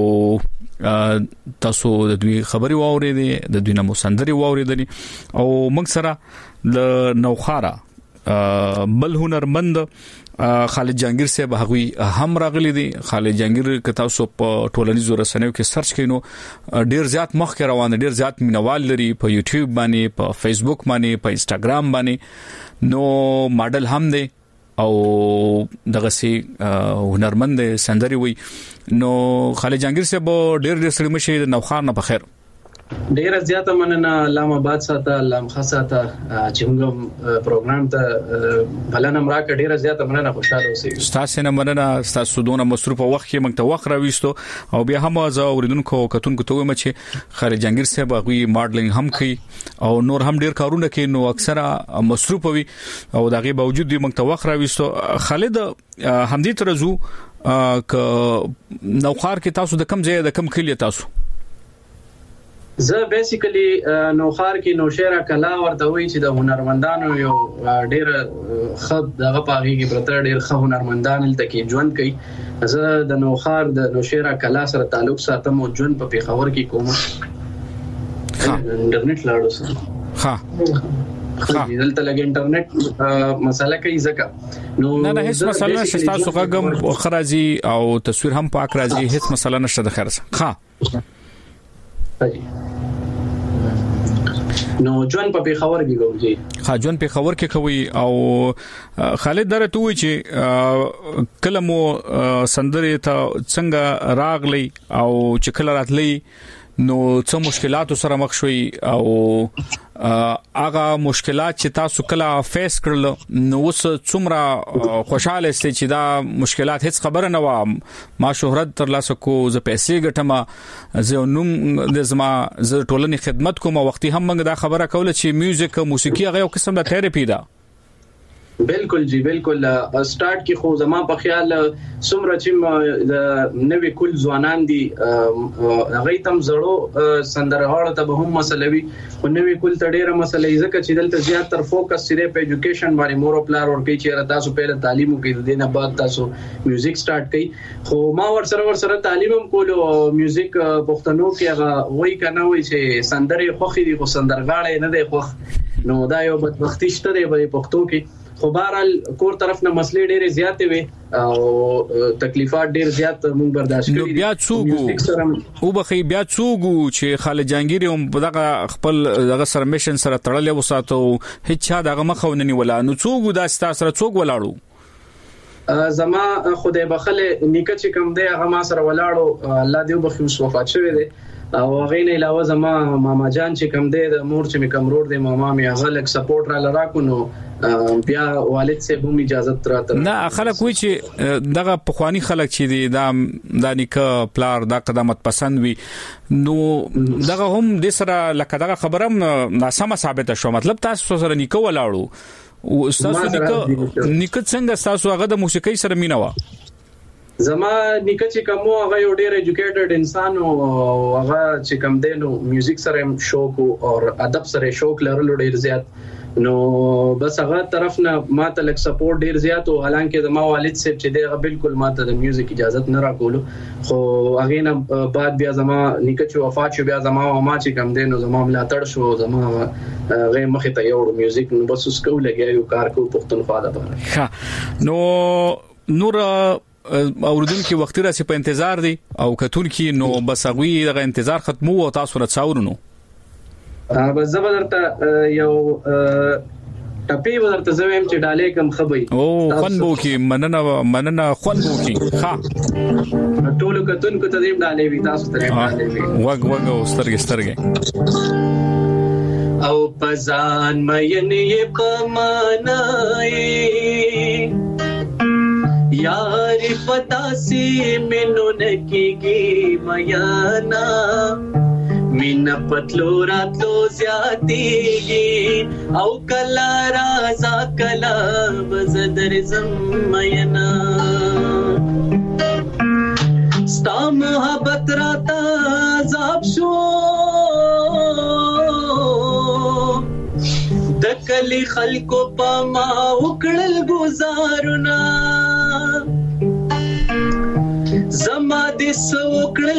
تاسو د دوی خبري واورېدې د دوی نمو سندري واورېدنی او مکسر د نوخاره بل هنرمند خالد جهانگیر صاحب هغه هم راغلي دي خالد جهانگیر ک تاسو په ټولنیزو رسنیو کې سرچ کینو ډیر زیات مخ کې روان ډیر زیات مینوال لري په یوټیوب باندې په فیسبوک باندې په انستګرام باندې نو ماډل هم دی او دغه سي هنرمند سندري وي نو خالد جهانگیر صاحب ډیر ډیر سړي مشه د نوخار نه په خیر ډیر زیاته مننه علامه آباد ساته علامه خاصه چې موږ پروګرام ته بلنه راکړه ډیر زیاته مننه خوشاله اوسئ تاسو نه مننه تاسو دونه مصروف وخت کې موږ ته وخت راويستو او بیا هم زه اوریدونکو کتونکو ته وایم چې خالد جهانگیر صاحب غوي ماډلینګ هم کوي او نور هم ډیر کارونه کوي نو اکثره مصروف وي او دغه باوجود موږ ته وخت راويستو خالد همدې ترزو ک نوخار کې تاسو د کم ځای د کم کلی تاسو زه بیسیکلی نوخار کې نوشهره کلا ورته وی چې د هنرمندانو یو ډیر خد دغه پاغي کې پرته ډیر خو هنرمندان لته کې ژوند کوي زه د نوخار د نوشهره کلا سره تعلق ساتم او ژوند په پیښور کې کوم انټرنیټ لاړو سره ها خا دلته لګ انټرنیټ مسله کوي ځکه نو نه نه هیڅ مسله نشته تاسو غږم خرازي او تصویر هم پاک راځي هیڅ مسله نشته د خیر ښه نو جون په پیښور کې کوي ها جون په پیښور کې کوي او خالد درته وی چې کله مو سندري ته څنګه راغلی او چې کله راتلی نو څه مشکلات سره مخ شوي او هغه مشکلات چې تاسو کله فیس کړل نو اوس څومره خوشاله ste چې دا مشکلات هیڅ خبره نه و ما شهرت تر لاسه کو ز پیسې ګټم زه نوم د زما ز ټولنې خدمت کوم وختي هم موږ دا خبره کوله چې میوزیک موسیقي هغه یو قسم د تھراپي ده بالکل جی بالکل سٹارټ کې خو زما په خیال سمره چې د نوې کل ځوانان دي هغه تم زړو سندرغاړو ته به هم مسلوي خو نوې کل ته ډیره مسلې ځکه چې دلته زیات تر فوکس سره په ایجوکیشن باندې مور او پلار ورکوي چې تاسو په تعلیم کې د نه بعد تاسو میوزیک سٹارټ کړئ خو ما ور سره ور سره تعلیم هم کولو میوزیک پښتنو کې هغه وای کنه وای چې سندرې خوخي دي خو سندرغاړي نه دی خوخ نو دا یو بدبختی شته دی په پښتو کې خو بهرحال کور طرف نه مسلې ډېرې زیاتې وي او تکلیفات ډېر زیات مونږ برداشت کړي نو بیا څوګو او بخي بیا څوګو چې خالد جهانگیر هم دغه خپل دغه سره میشن سره تړلې وساتو هیڅ چا دغه مخاونني ولا نو څوګو د سره څوګ ولاړو زما خدای بخله نیکه چې کوم دی هغه ما سره ولاړو الله دې وبخي وفات شوی دی او غین علاوه زما ماما جان چې کوم دی د مور چې کوم روډ دی ماما مې هغه لک سپورټ را لراکو نو بیا والد سه هم اجازه تراته نه خلک وی چې دغه پخوانی خلک چې دی دا د نیکه پلار دا قدمت پسند وي نو دغه هم د سره لکه دغه خبرم ناسمه ثابت شو مطلب تاسو سره نیکه ولاړو او تاسو نیکه نیکه څنګه تاسو هغه د موسیقي سره مینوا زما نیکه چې کوم هغه یو ډېر ایجوکیټډ انسان او هغه چې کوم دینو میوزیک سره شوق او ادب سره شوق لرلو ډېر زیات نو بس هغه طرف نه ماته لک سپورټ ډېر زیات او حالانکه زما والد صاحب چې دی بالکل ماته د میوزیک اجازه نه راکولو خو هغه نه بعد بیا زما نیکه چې وفات شو بیا زما ما چې کوم دینو زما ملاتړ شو زما غي مخه ته یو میوزیک نو بس اوس کو لګیا یو کار کو پښتونخوا لپاره نو نور اوردونکو وخت راځي په انتظار دي او کتونکو نو بس غوي دغه انتظار ختمو او تاسو را څاورنو بس زبردرته یو ټپی ورته زویم چې ډالې کم خبي او خون بو کی مننه مننه خون بو کی ها ټولو کتونکو ته دې ډالې وي تاسو ته ډالې وي وګ وګ سترګې سترګې او پزان مې نه پمانای यार पता सी मेनू नकीगी मयाना मीना पतलो रातो ज़्यादीगी औ कला राजा कला बज़दर ज़मयना स्ता मोहब्बत राता ज़ाब शो दकली खल्को पमा उकड़ल गुजारुना زما د سوکړل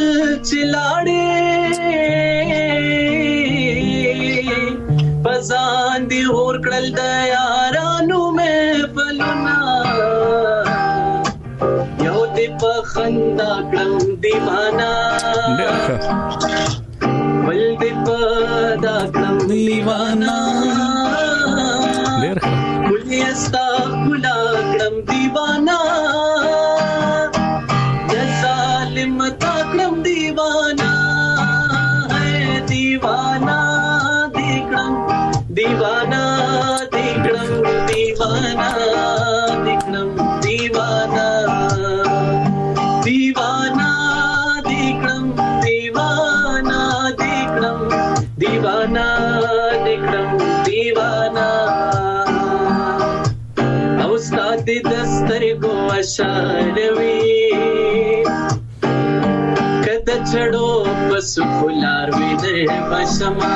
چلاړې پزان دی اور کړل د یارانو مې فلنا یو دې په خندا کړم دیوانا ول دې په دا کړم دیوانا ولې استا کلا کړم دیوانا ताकड़म दीवाना है दीवाना दिखड़म दीवाना दिखड़म दीवाना दिखड़म दीवाना दीवाना दिखड़म दीवाना दिखड़म दीवाना दिखड़म दीवाना औस्ताद दस्तर को अशारवी छड़ो बस फुलार विदे बशमा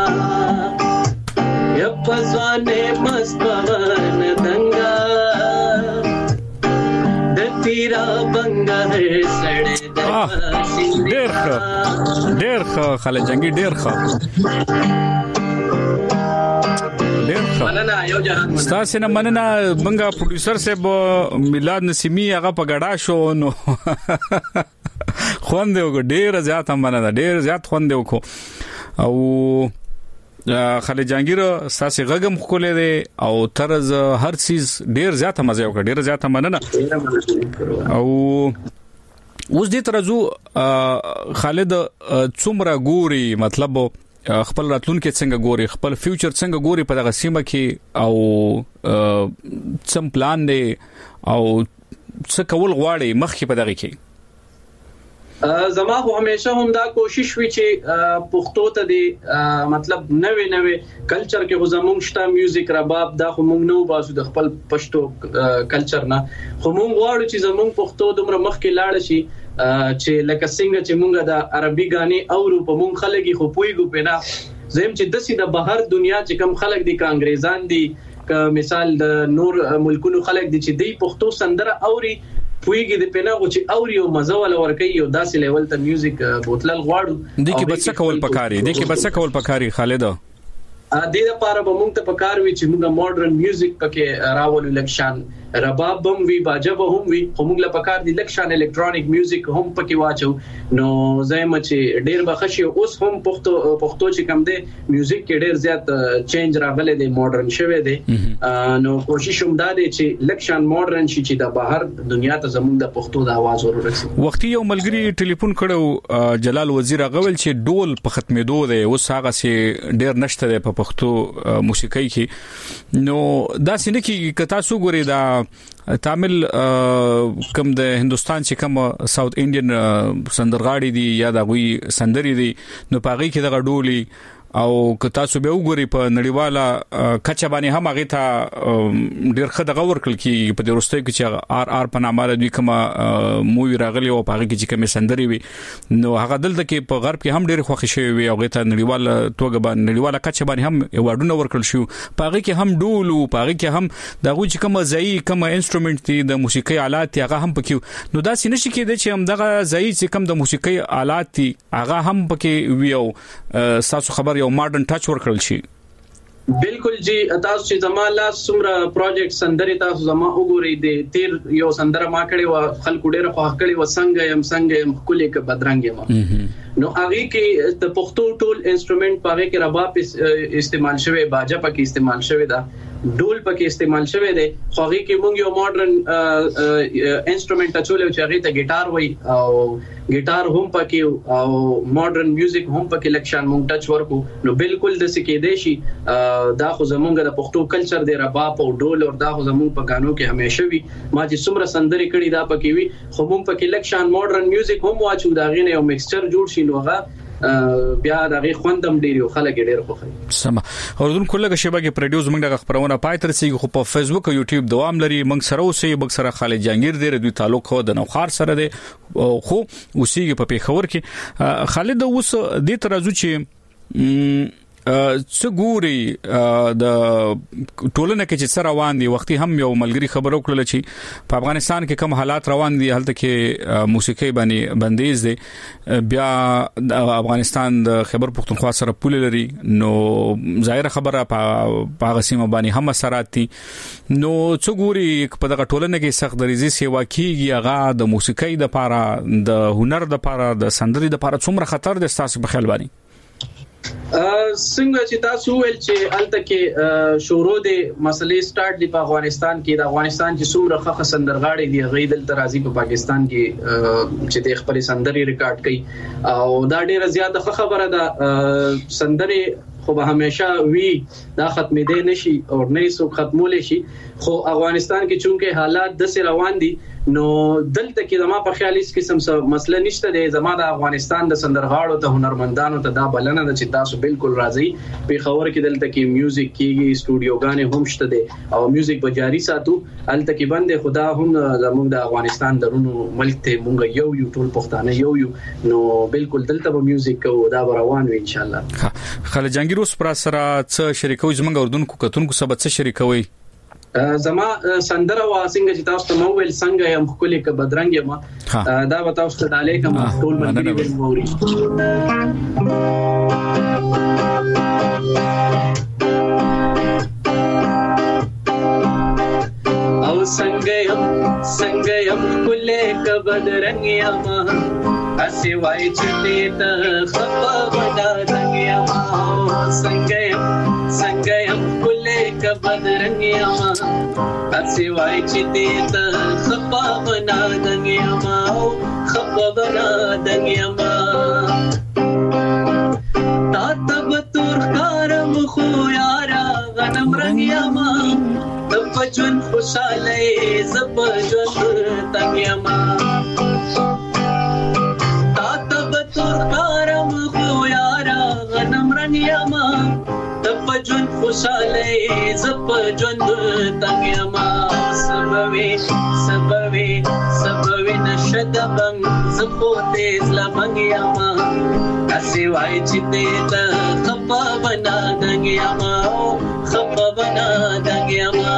यपसवाने मस्त पवन दंगा दतीरा बंगा है सड़े ډېر ښه ډېر ښه خالد جنگي ډېر ښه ډېر ښه مننه یو جهان تاسو نه مننه منګه پروډوسر صاحب میلاد نسیمی هغه په غډا شو نو خوند یو ډیر زیات هم نه ډیر زیات خوند یو کو او خالد جهانگیر ساسي غږم خولې دي او طرز هر چیز ډیر زیات مزه یو ډیر زیات هم نه او اوس دې ترزو خالد څومره ګوري مطلب خپل راتلونکو څنګه ګوري خپل فیوچر څنګه ګوري په دغه سیمه کې او سم پلان دی او څه کول غواړي مخکې په دغه کې زما خو همیشه هم دا کوشش وی چې پښتو ته دی مطلب نوې نوې کلچر کې زموږ شته میوزیک رباب دا خو موږ نو باسو د خپل پښتو کلچر نه خو موږ غواړو چې زموږ پښتو دومره مخکې لاړ شي چې لکه څنګه چې موږ د عربي غاني اورو په موږ خلګي خو پويګو پنا زم چې د سیده بهر دنیا چې کم خلک دي کا انګريزان دي کا مثال د نور ملکونو خلک دي چې دی پښتو سندره اوري پویږي د پناه غو چې اوري او مزه ول ورکي او داسې لیول ته میوزیک بوتل غواړو د کی بچا کول پکاري د کی بچا کول پکاري خالد ا دې لپاره به موږ ته پکار وي چې موږ ماډرن میوزیک پکې راولو لکشان رباب بم وی باجه به هم وی خو موږ له پکار دي لکشان الکترونیک میوزیک هم پکې واچو نو زایم چې ډیر بخښي اوس هم پښتو پښتو چې کم دی میوزیک کې ډیر زیات چینج راغلی دی ماډرن شوی دی نو کوشش هم دا دی چې لکشان ماډرن شي چې د بهر دنیا ته زموږ د پښتو د आवाज ورسي وختي یو ملګری ټلیفون کړو جلال وزیر غول چې ډول په ختمېدو دی اوس هغه سي ډیر نشته دی په پښتو موسیقي کې نو دا سینه کې کتا سو ګوري دا تامل کم د هندستان چې کم ساوث انډین سندرغاړي دي یا د غوي سندري دي نو پاغي کې د غډولي او کتا سو به وګوري په نړیواله کچا باندې هم هغه ته ډیر خدغه ورکل کی په دروستۍ کې چې ار ار په نامه دوی کومه مووی راغلی او پاغي کې چې کومه سندري وي نو هغه دلته کې په غرب کې هم ډیر خوښ شوی وي او هغه ته نړیواله توګه باندې نړیواله کچا باندې هم ایوارډونه ورکل شو پاغي کې هم ډول او پاغي کې هم دغه چې کومه ځای کومه انسټرومنت دي د موسیقي آلات هغه هم پکې نو دا سینه شي کې چې هم دغه ځای چې کوم د موسیقي آلات دي هغه هم پکې ویو تاسو خبر یو ماډرن ټچ ورکړل شي بالکل جی تاسو چې زما لاس سمره پروجیکټ سندري تاسو زما وګورئ د تیر یو سندره ما کړی و خلکو ډیره خوښ کړی و څنګه يم څنګه يم کولې ک بدرنګ یم نو هغه کې د پښتو ټول انسټرومنت پاره کې رباب استعمال شوی باجه پکې استعمال شوی دا ډول پکې استعمال شوی دی خو هغه کې موږ یو ماډرن انسټرومنت اچولې چې هغه ته ګټار وای او ګټار هم پکې او ماډرن میوزیک هم پکې لکشان موږ ټچ ورکو نو بالکل د سکه دی شي دا خو زمونږ د پښتو کلچر دی رباب او ډول او دا خو زمونږ په غانو کې همیشه وي ما چې څومره سندري کړي دا پکې وي خو موږ پکې لکشان ماډرن میوزیک هم واچو دا غینه یو میکسچر جوړ شي نو هغه بیا دغه خوندم ډیر یو خلک ډیر خوښي سم اوردون کله شبکه کې پروډوس موږ د خبرونه پای تر سي خو په فیسبوک او یوټیوب دوام لري موږ سره اوسې موږ سره خالد جهانگیر دی دوی تعلق خو د نوخار سره دی خو اوسېږي په پیښور کې خالد اوس د ترازو چې څه ګوري د ټولنه کې چې سره روان دي وختي هم یو ملګری خبرو کړل چې په افغانستان کې کوم حالات روان دي هلته کې موسیقي باندې بندیز دي بیا د افغانستان د خیبر پختونخوا سره پول لري نو ظاهر خبره په هغه سیمه باندې هم اثرات دي نو څه ګوري په دغه ټولنه کې سخت دریزي سیوا کیږي هغه د موسیقي د لپاره د هنر د لپاره د سندري د لپاره څومره خطر دي تاسو په خیال باندې څنګه چې تاسو ول چې الته کې شروع دي مسلې سٹارټ دي په افغانستان کې د افغانستان چې څومره خخ سندرغاړي دي غیدل ترازی په پاکستان کې چې د خپل سندري ریکارډ کړي او دا ډیره زیاته خبره ده سندري خو به همیشه وی دا ختمې دي نشي او نه سو ختمول شي خو افغانستان کې چونکه حالات د سر روان دي نو دلته کې زما په خیال هیڅ قسم څه مسله نشته دی زما د افغانستان د سندرغاړو ته هنرمندانو ته دا بلنه ده چې تاسو بالکل راځي په خبر کې دلته کې میوزیک کېږي سټوډیوګانې هم شته دي او میوزیک به جاری ساتو الته کې باندې خدا هم زموږ د افغانستان درونو ملک ته مونږ یو یو ټول پښتانه یو یو نو بالکل دلته به میوزیک او دا روان وي ان شاء الله خالد جهانگیر اوس پر سره څه شریکوي زموږ اردن کو کتونکو سبا څه شریکوي زما سندره وا څنګه چې تاسو ته مو ویل څنګه يم خولي ک بدرنګ یم دا به تاسو ته ډالې کوم ټول باندې ووري او څنګه يم څنګه يم خولي ک بدرنګ یم اسی وای چې ته خپه بدرنګ یم څنګه يم څنګه يم ک بدرنګ یم اسی وای چې دې ته خپه بنا دنګ یم او خپه بنا دنګ یم تا تب تور کارم خو یارا غنم رنګ یم د پجن خوشاله زب جن تنګ یم پجوند تنگیما سبوي سبوي سبوي نشد بنګ زخو تیز لبنګیما اسی وای چې دې ته خپا بنا دنګیما خپا بنا دنګیما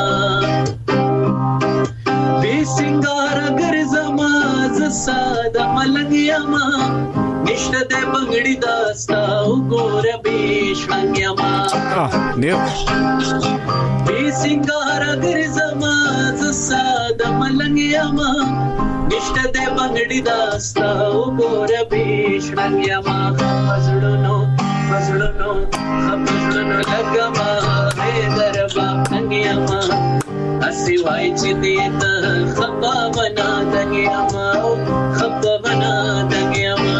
بي سنگار گر زما ز ساده ملنګیما نشته د بنګړي داستا وګور بيش منګیما نیو بي سنگار گر زما ز ساده ملنګیما نشته د بنګړي داستا وګور بيش منګیما فزړونو فزړونو خپلونو لګما دې دربا منګیما اسی وای چې دې ته خپا بنا دنګیما خپا بنا دنګیما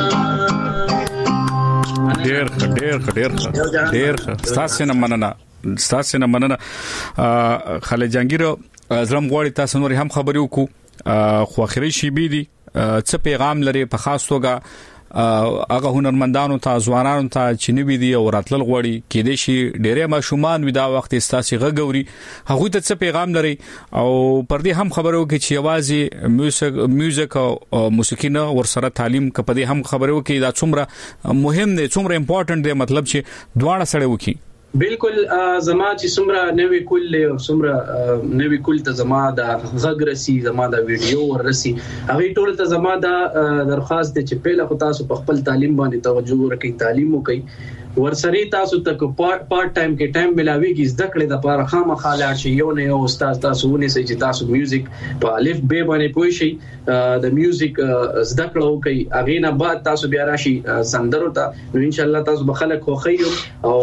ډېر ډېر ډېر ډېر تاسو نه مننه تاسو نه مننه خالد جهانگیر زرم غواړي تاسو نور هم خبرې وکړو خو اخري شی بي دي څه پیغام لري په خاص توګه هغه هنرمندانو ته ځوانانو ته چې نوي دي او راتلل غواړي کې دي شي ډېرې ماشومان ودا وخت استاسي غغوري هغه ته څه پیغام لري او پر دې هم خبرو کې چې आवाज میوزیک میوزیک او موسیقي نه ورسره تعلیم کپدې هم خبرو کې دا څومره مهم دي څومره امپورټنت دي مطلب چې دواړه سره وکي بالکل زما چې سمره نوې کول او سمره نوې کول ته زما د غږرسي زما د ویډیو ورسي هغه ټول ته زما د درخواست دي چې پهله خو تاسو په خپل تعلیم باندې توجه وکړئ تعلیم وکړئ ورسري تاسو ته پارت پارت ټایم کې ټایم ملاويږي زده کړې د لپاره خامخا لاړ شي یو نه یو استاد تاسو ونی سي چې تاسو میوزیک په الف ب باندې پوي شي د میوزیک زده کړو کوي اغه نه بعد تاسو بیا راشي سندرو ته نو ان شاء الله تاسو به خلک خوخي او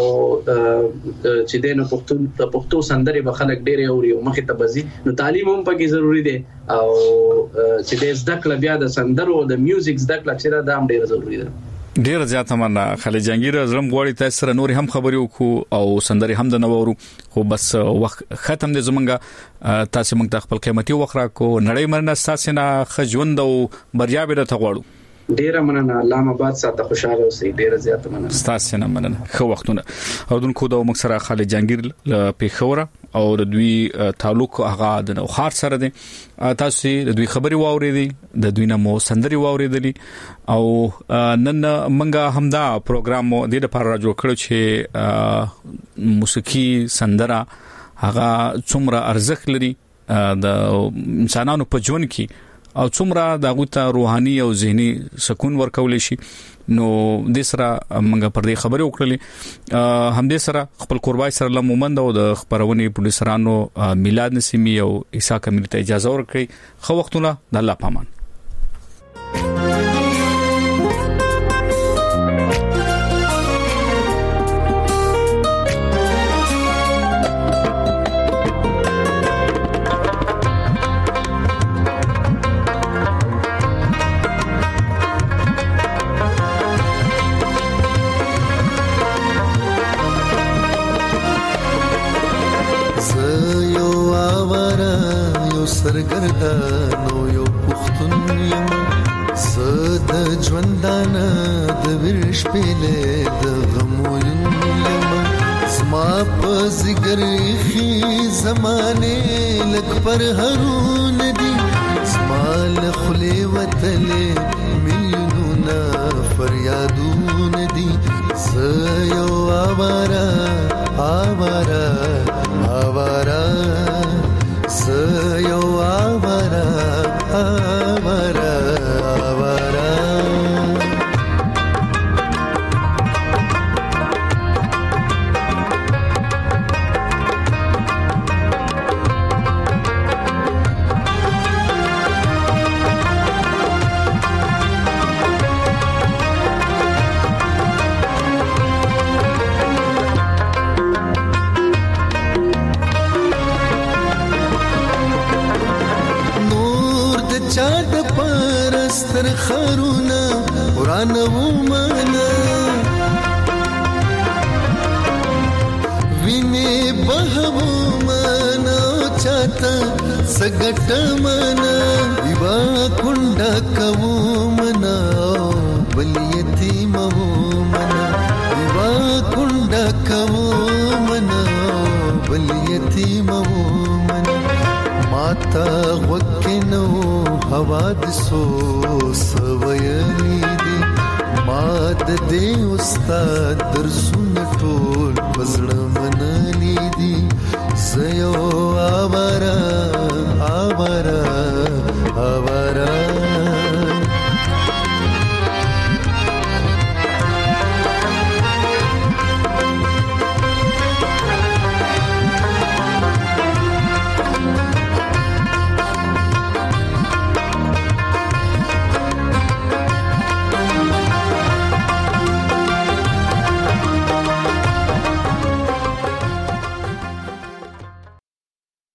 چې دینه پښتو پښتو سندري به خلک ډېر اوري او مخه ته بزي نو تعلیم هم پکې ضروری دی او چې د زده کړه بیا د سندرو او د میوزیک زده کړه چې دا هم ډېر ضروری دی ډیر زیاته مننه خالد جهانگیر زرم غواړي تاسو سره نور هم خبرې وکړو او سندري هم د نوورو خو بس وخت ختم دي زمونږه تاسو موږ ته خپل قیمتي وخت راکو نړۍ مرنه تاسو نه خجوند او بریا به ته غواړو ډیر مننه علامه آباد ساته خوشاله اوسئ ډیر زیاته مننه تاسو نه مننه خو وختونه او دونکو د موږ سره خالد جهانگیر په خوره او د دوی تعلق هغه د نوخار سره دي تاسو د دوی خبري واورېدي د دوی نه مو سندري واورېدلې او نن منګه همدا پروګرام د دې لپاره جوړ کړو چې موسیقي سندره هغه څومره ارزښت لري د انسانانو په ژوند کې او څومره دغه ته روحاني او ذهني سکون ورکول شي نو د سره موږ پر دې خبرې وکړلې هم دې سره خپل قربای سره لمومند او د خبرونې پولیسرانو میلاد نسیمی او عیسی کمل ته اجازه ورکړي خو وختونه د الله پامان سرګردانو یو پښتون یم زد ژوندانه د ورش پله د غمو یم زما په زګر خي زمانه لک پر هرون دي زما له خله وتلې میلیونه فریادون دي زيو اوارا اوارا اوارا سيو آوارا آوارا آوارا چاد پرستر خرونا قرآن ومانا ویني بهو مانا چاته سګټ مانا دیوا کونډه کو منا بل یتیم منا دیوا کونډه کو منا بل یتیم مو من ماتا وکنو حوادثو سویلی دی ماد دې استاد درسونه ټول پزړه منلی دي زيو آوارا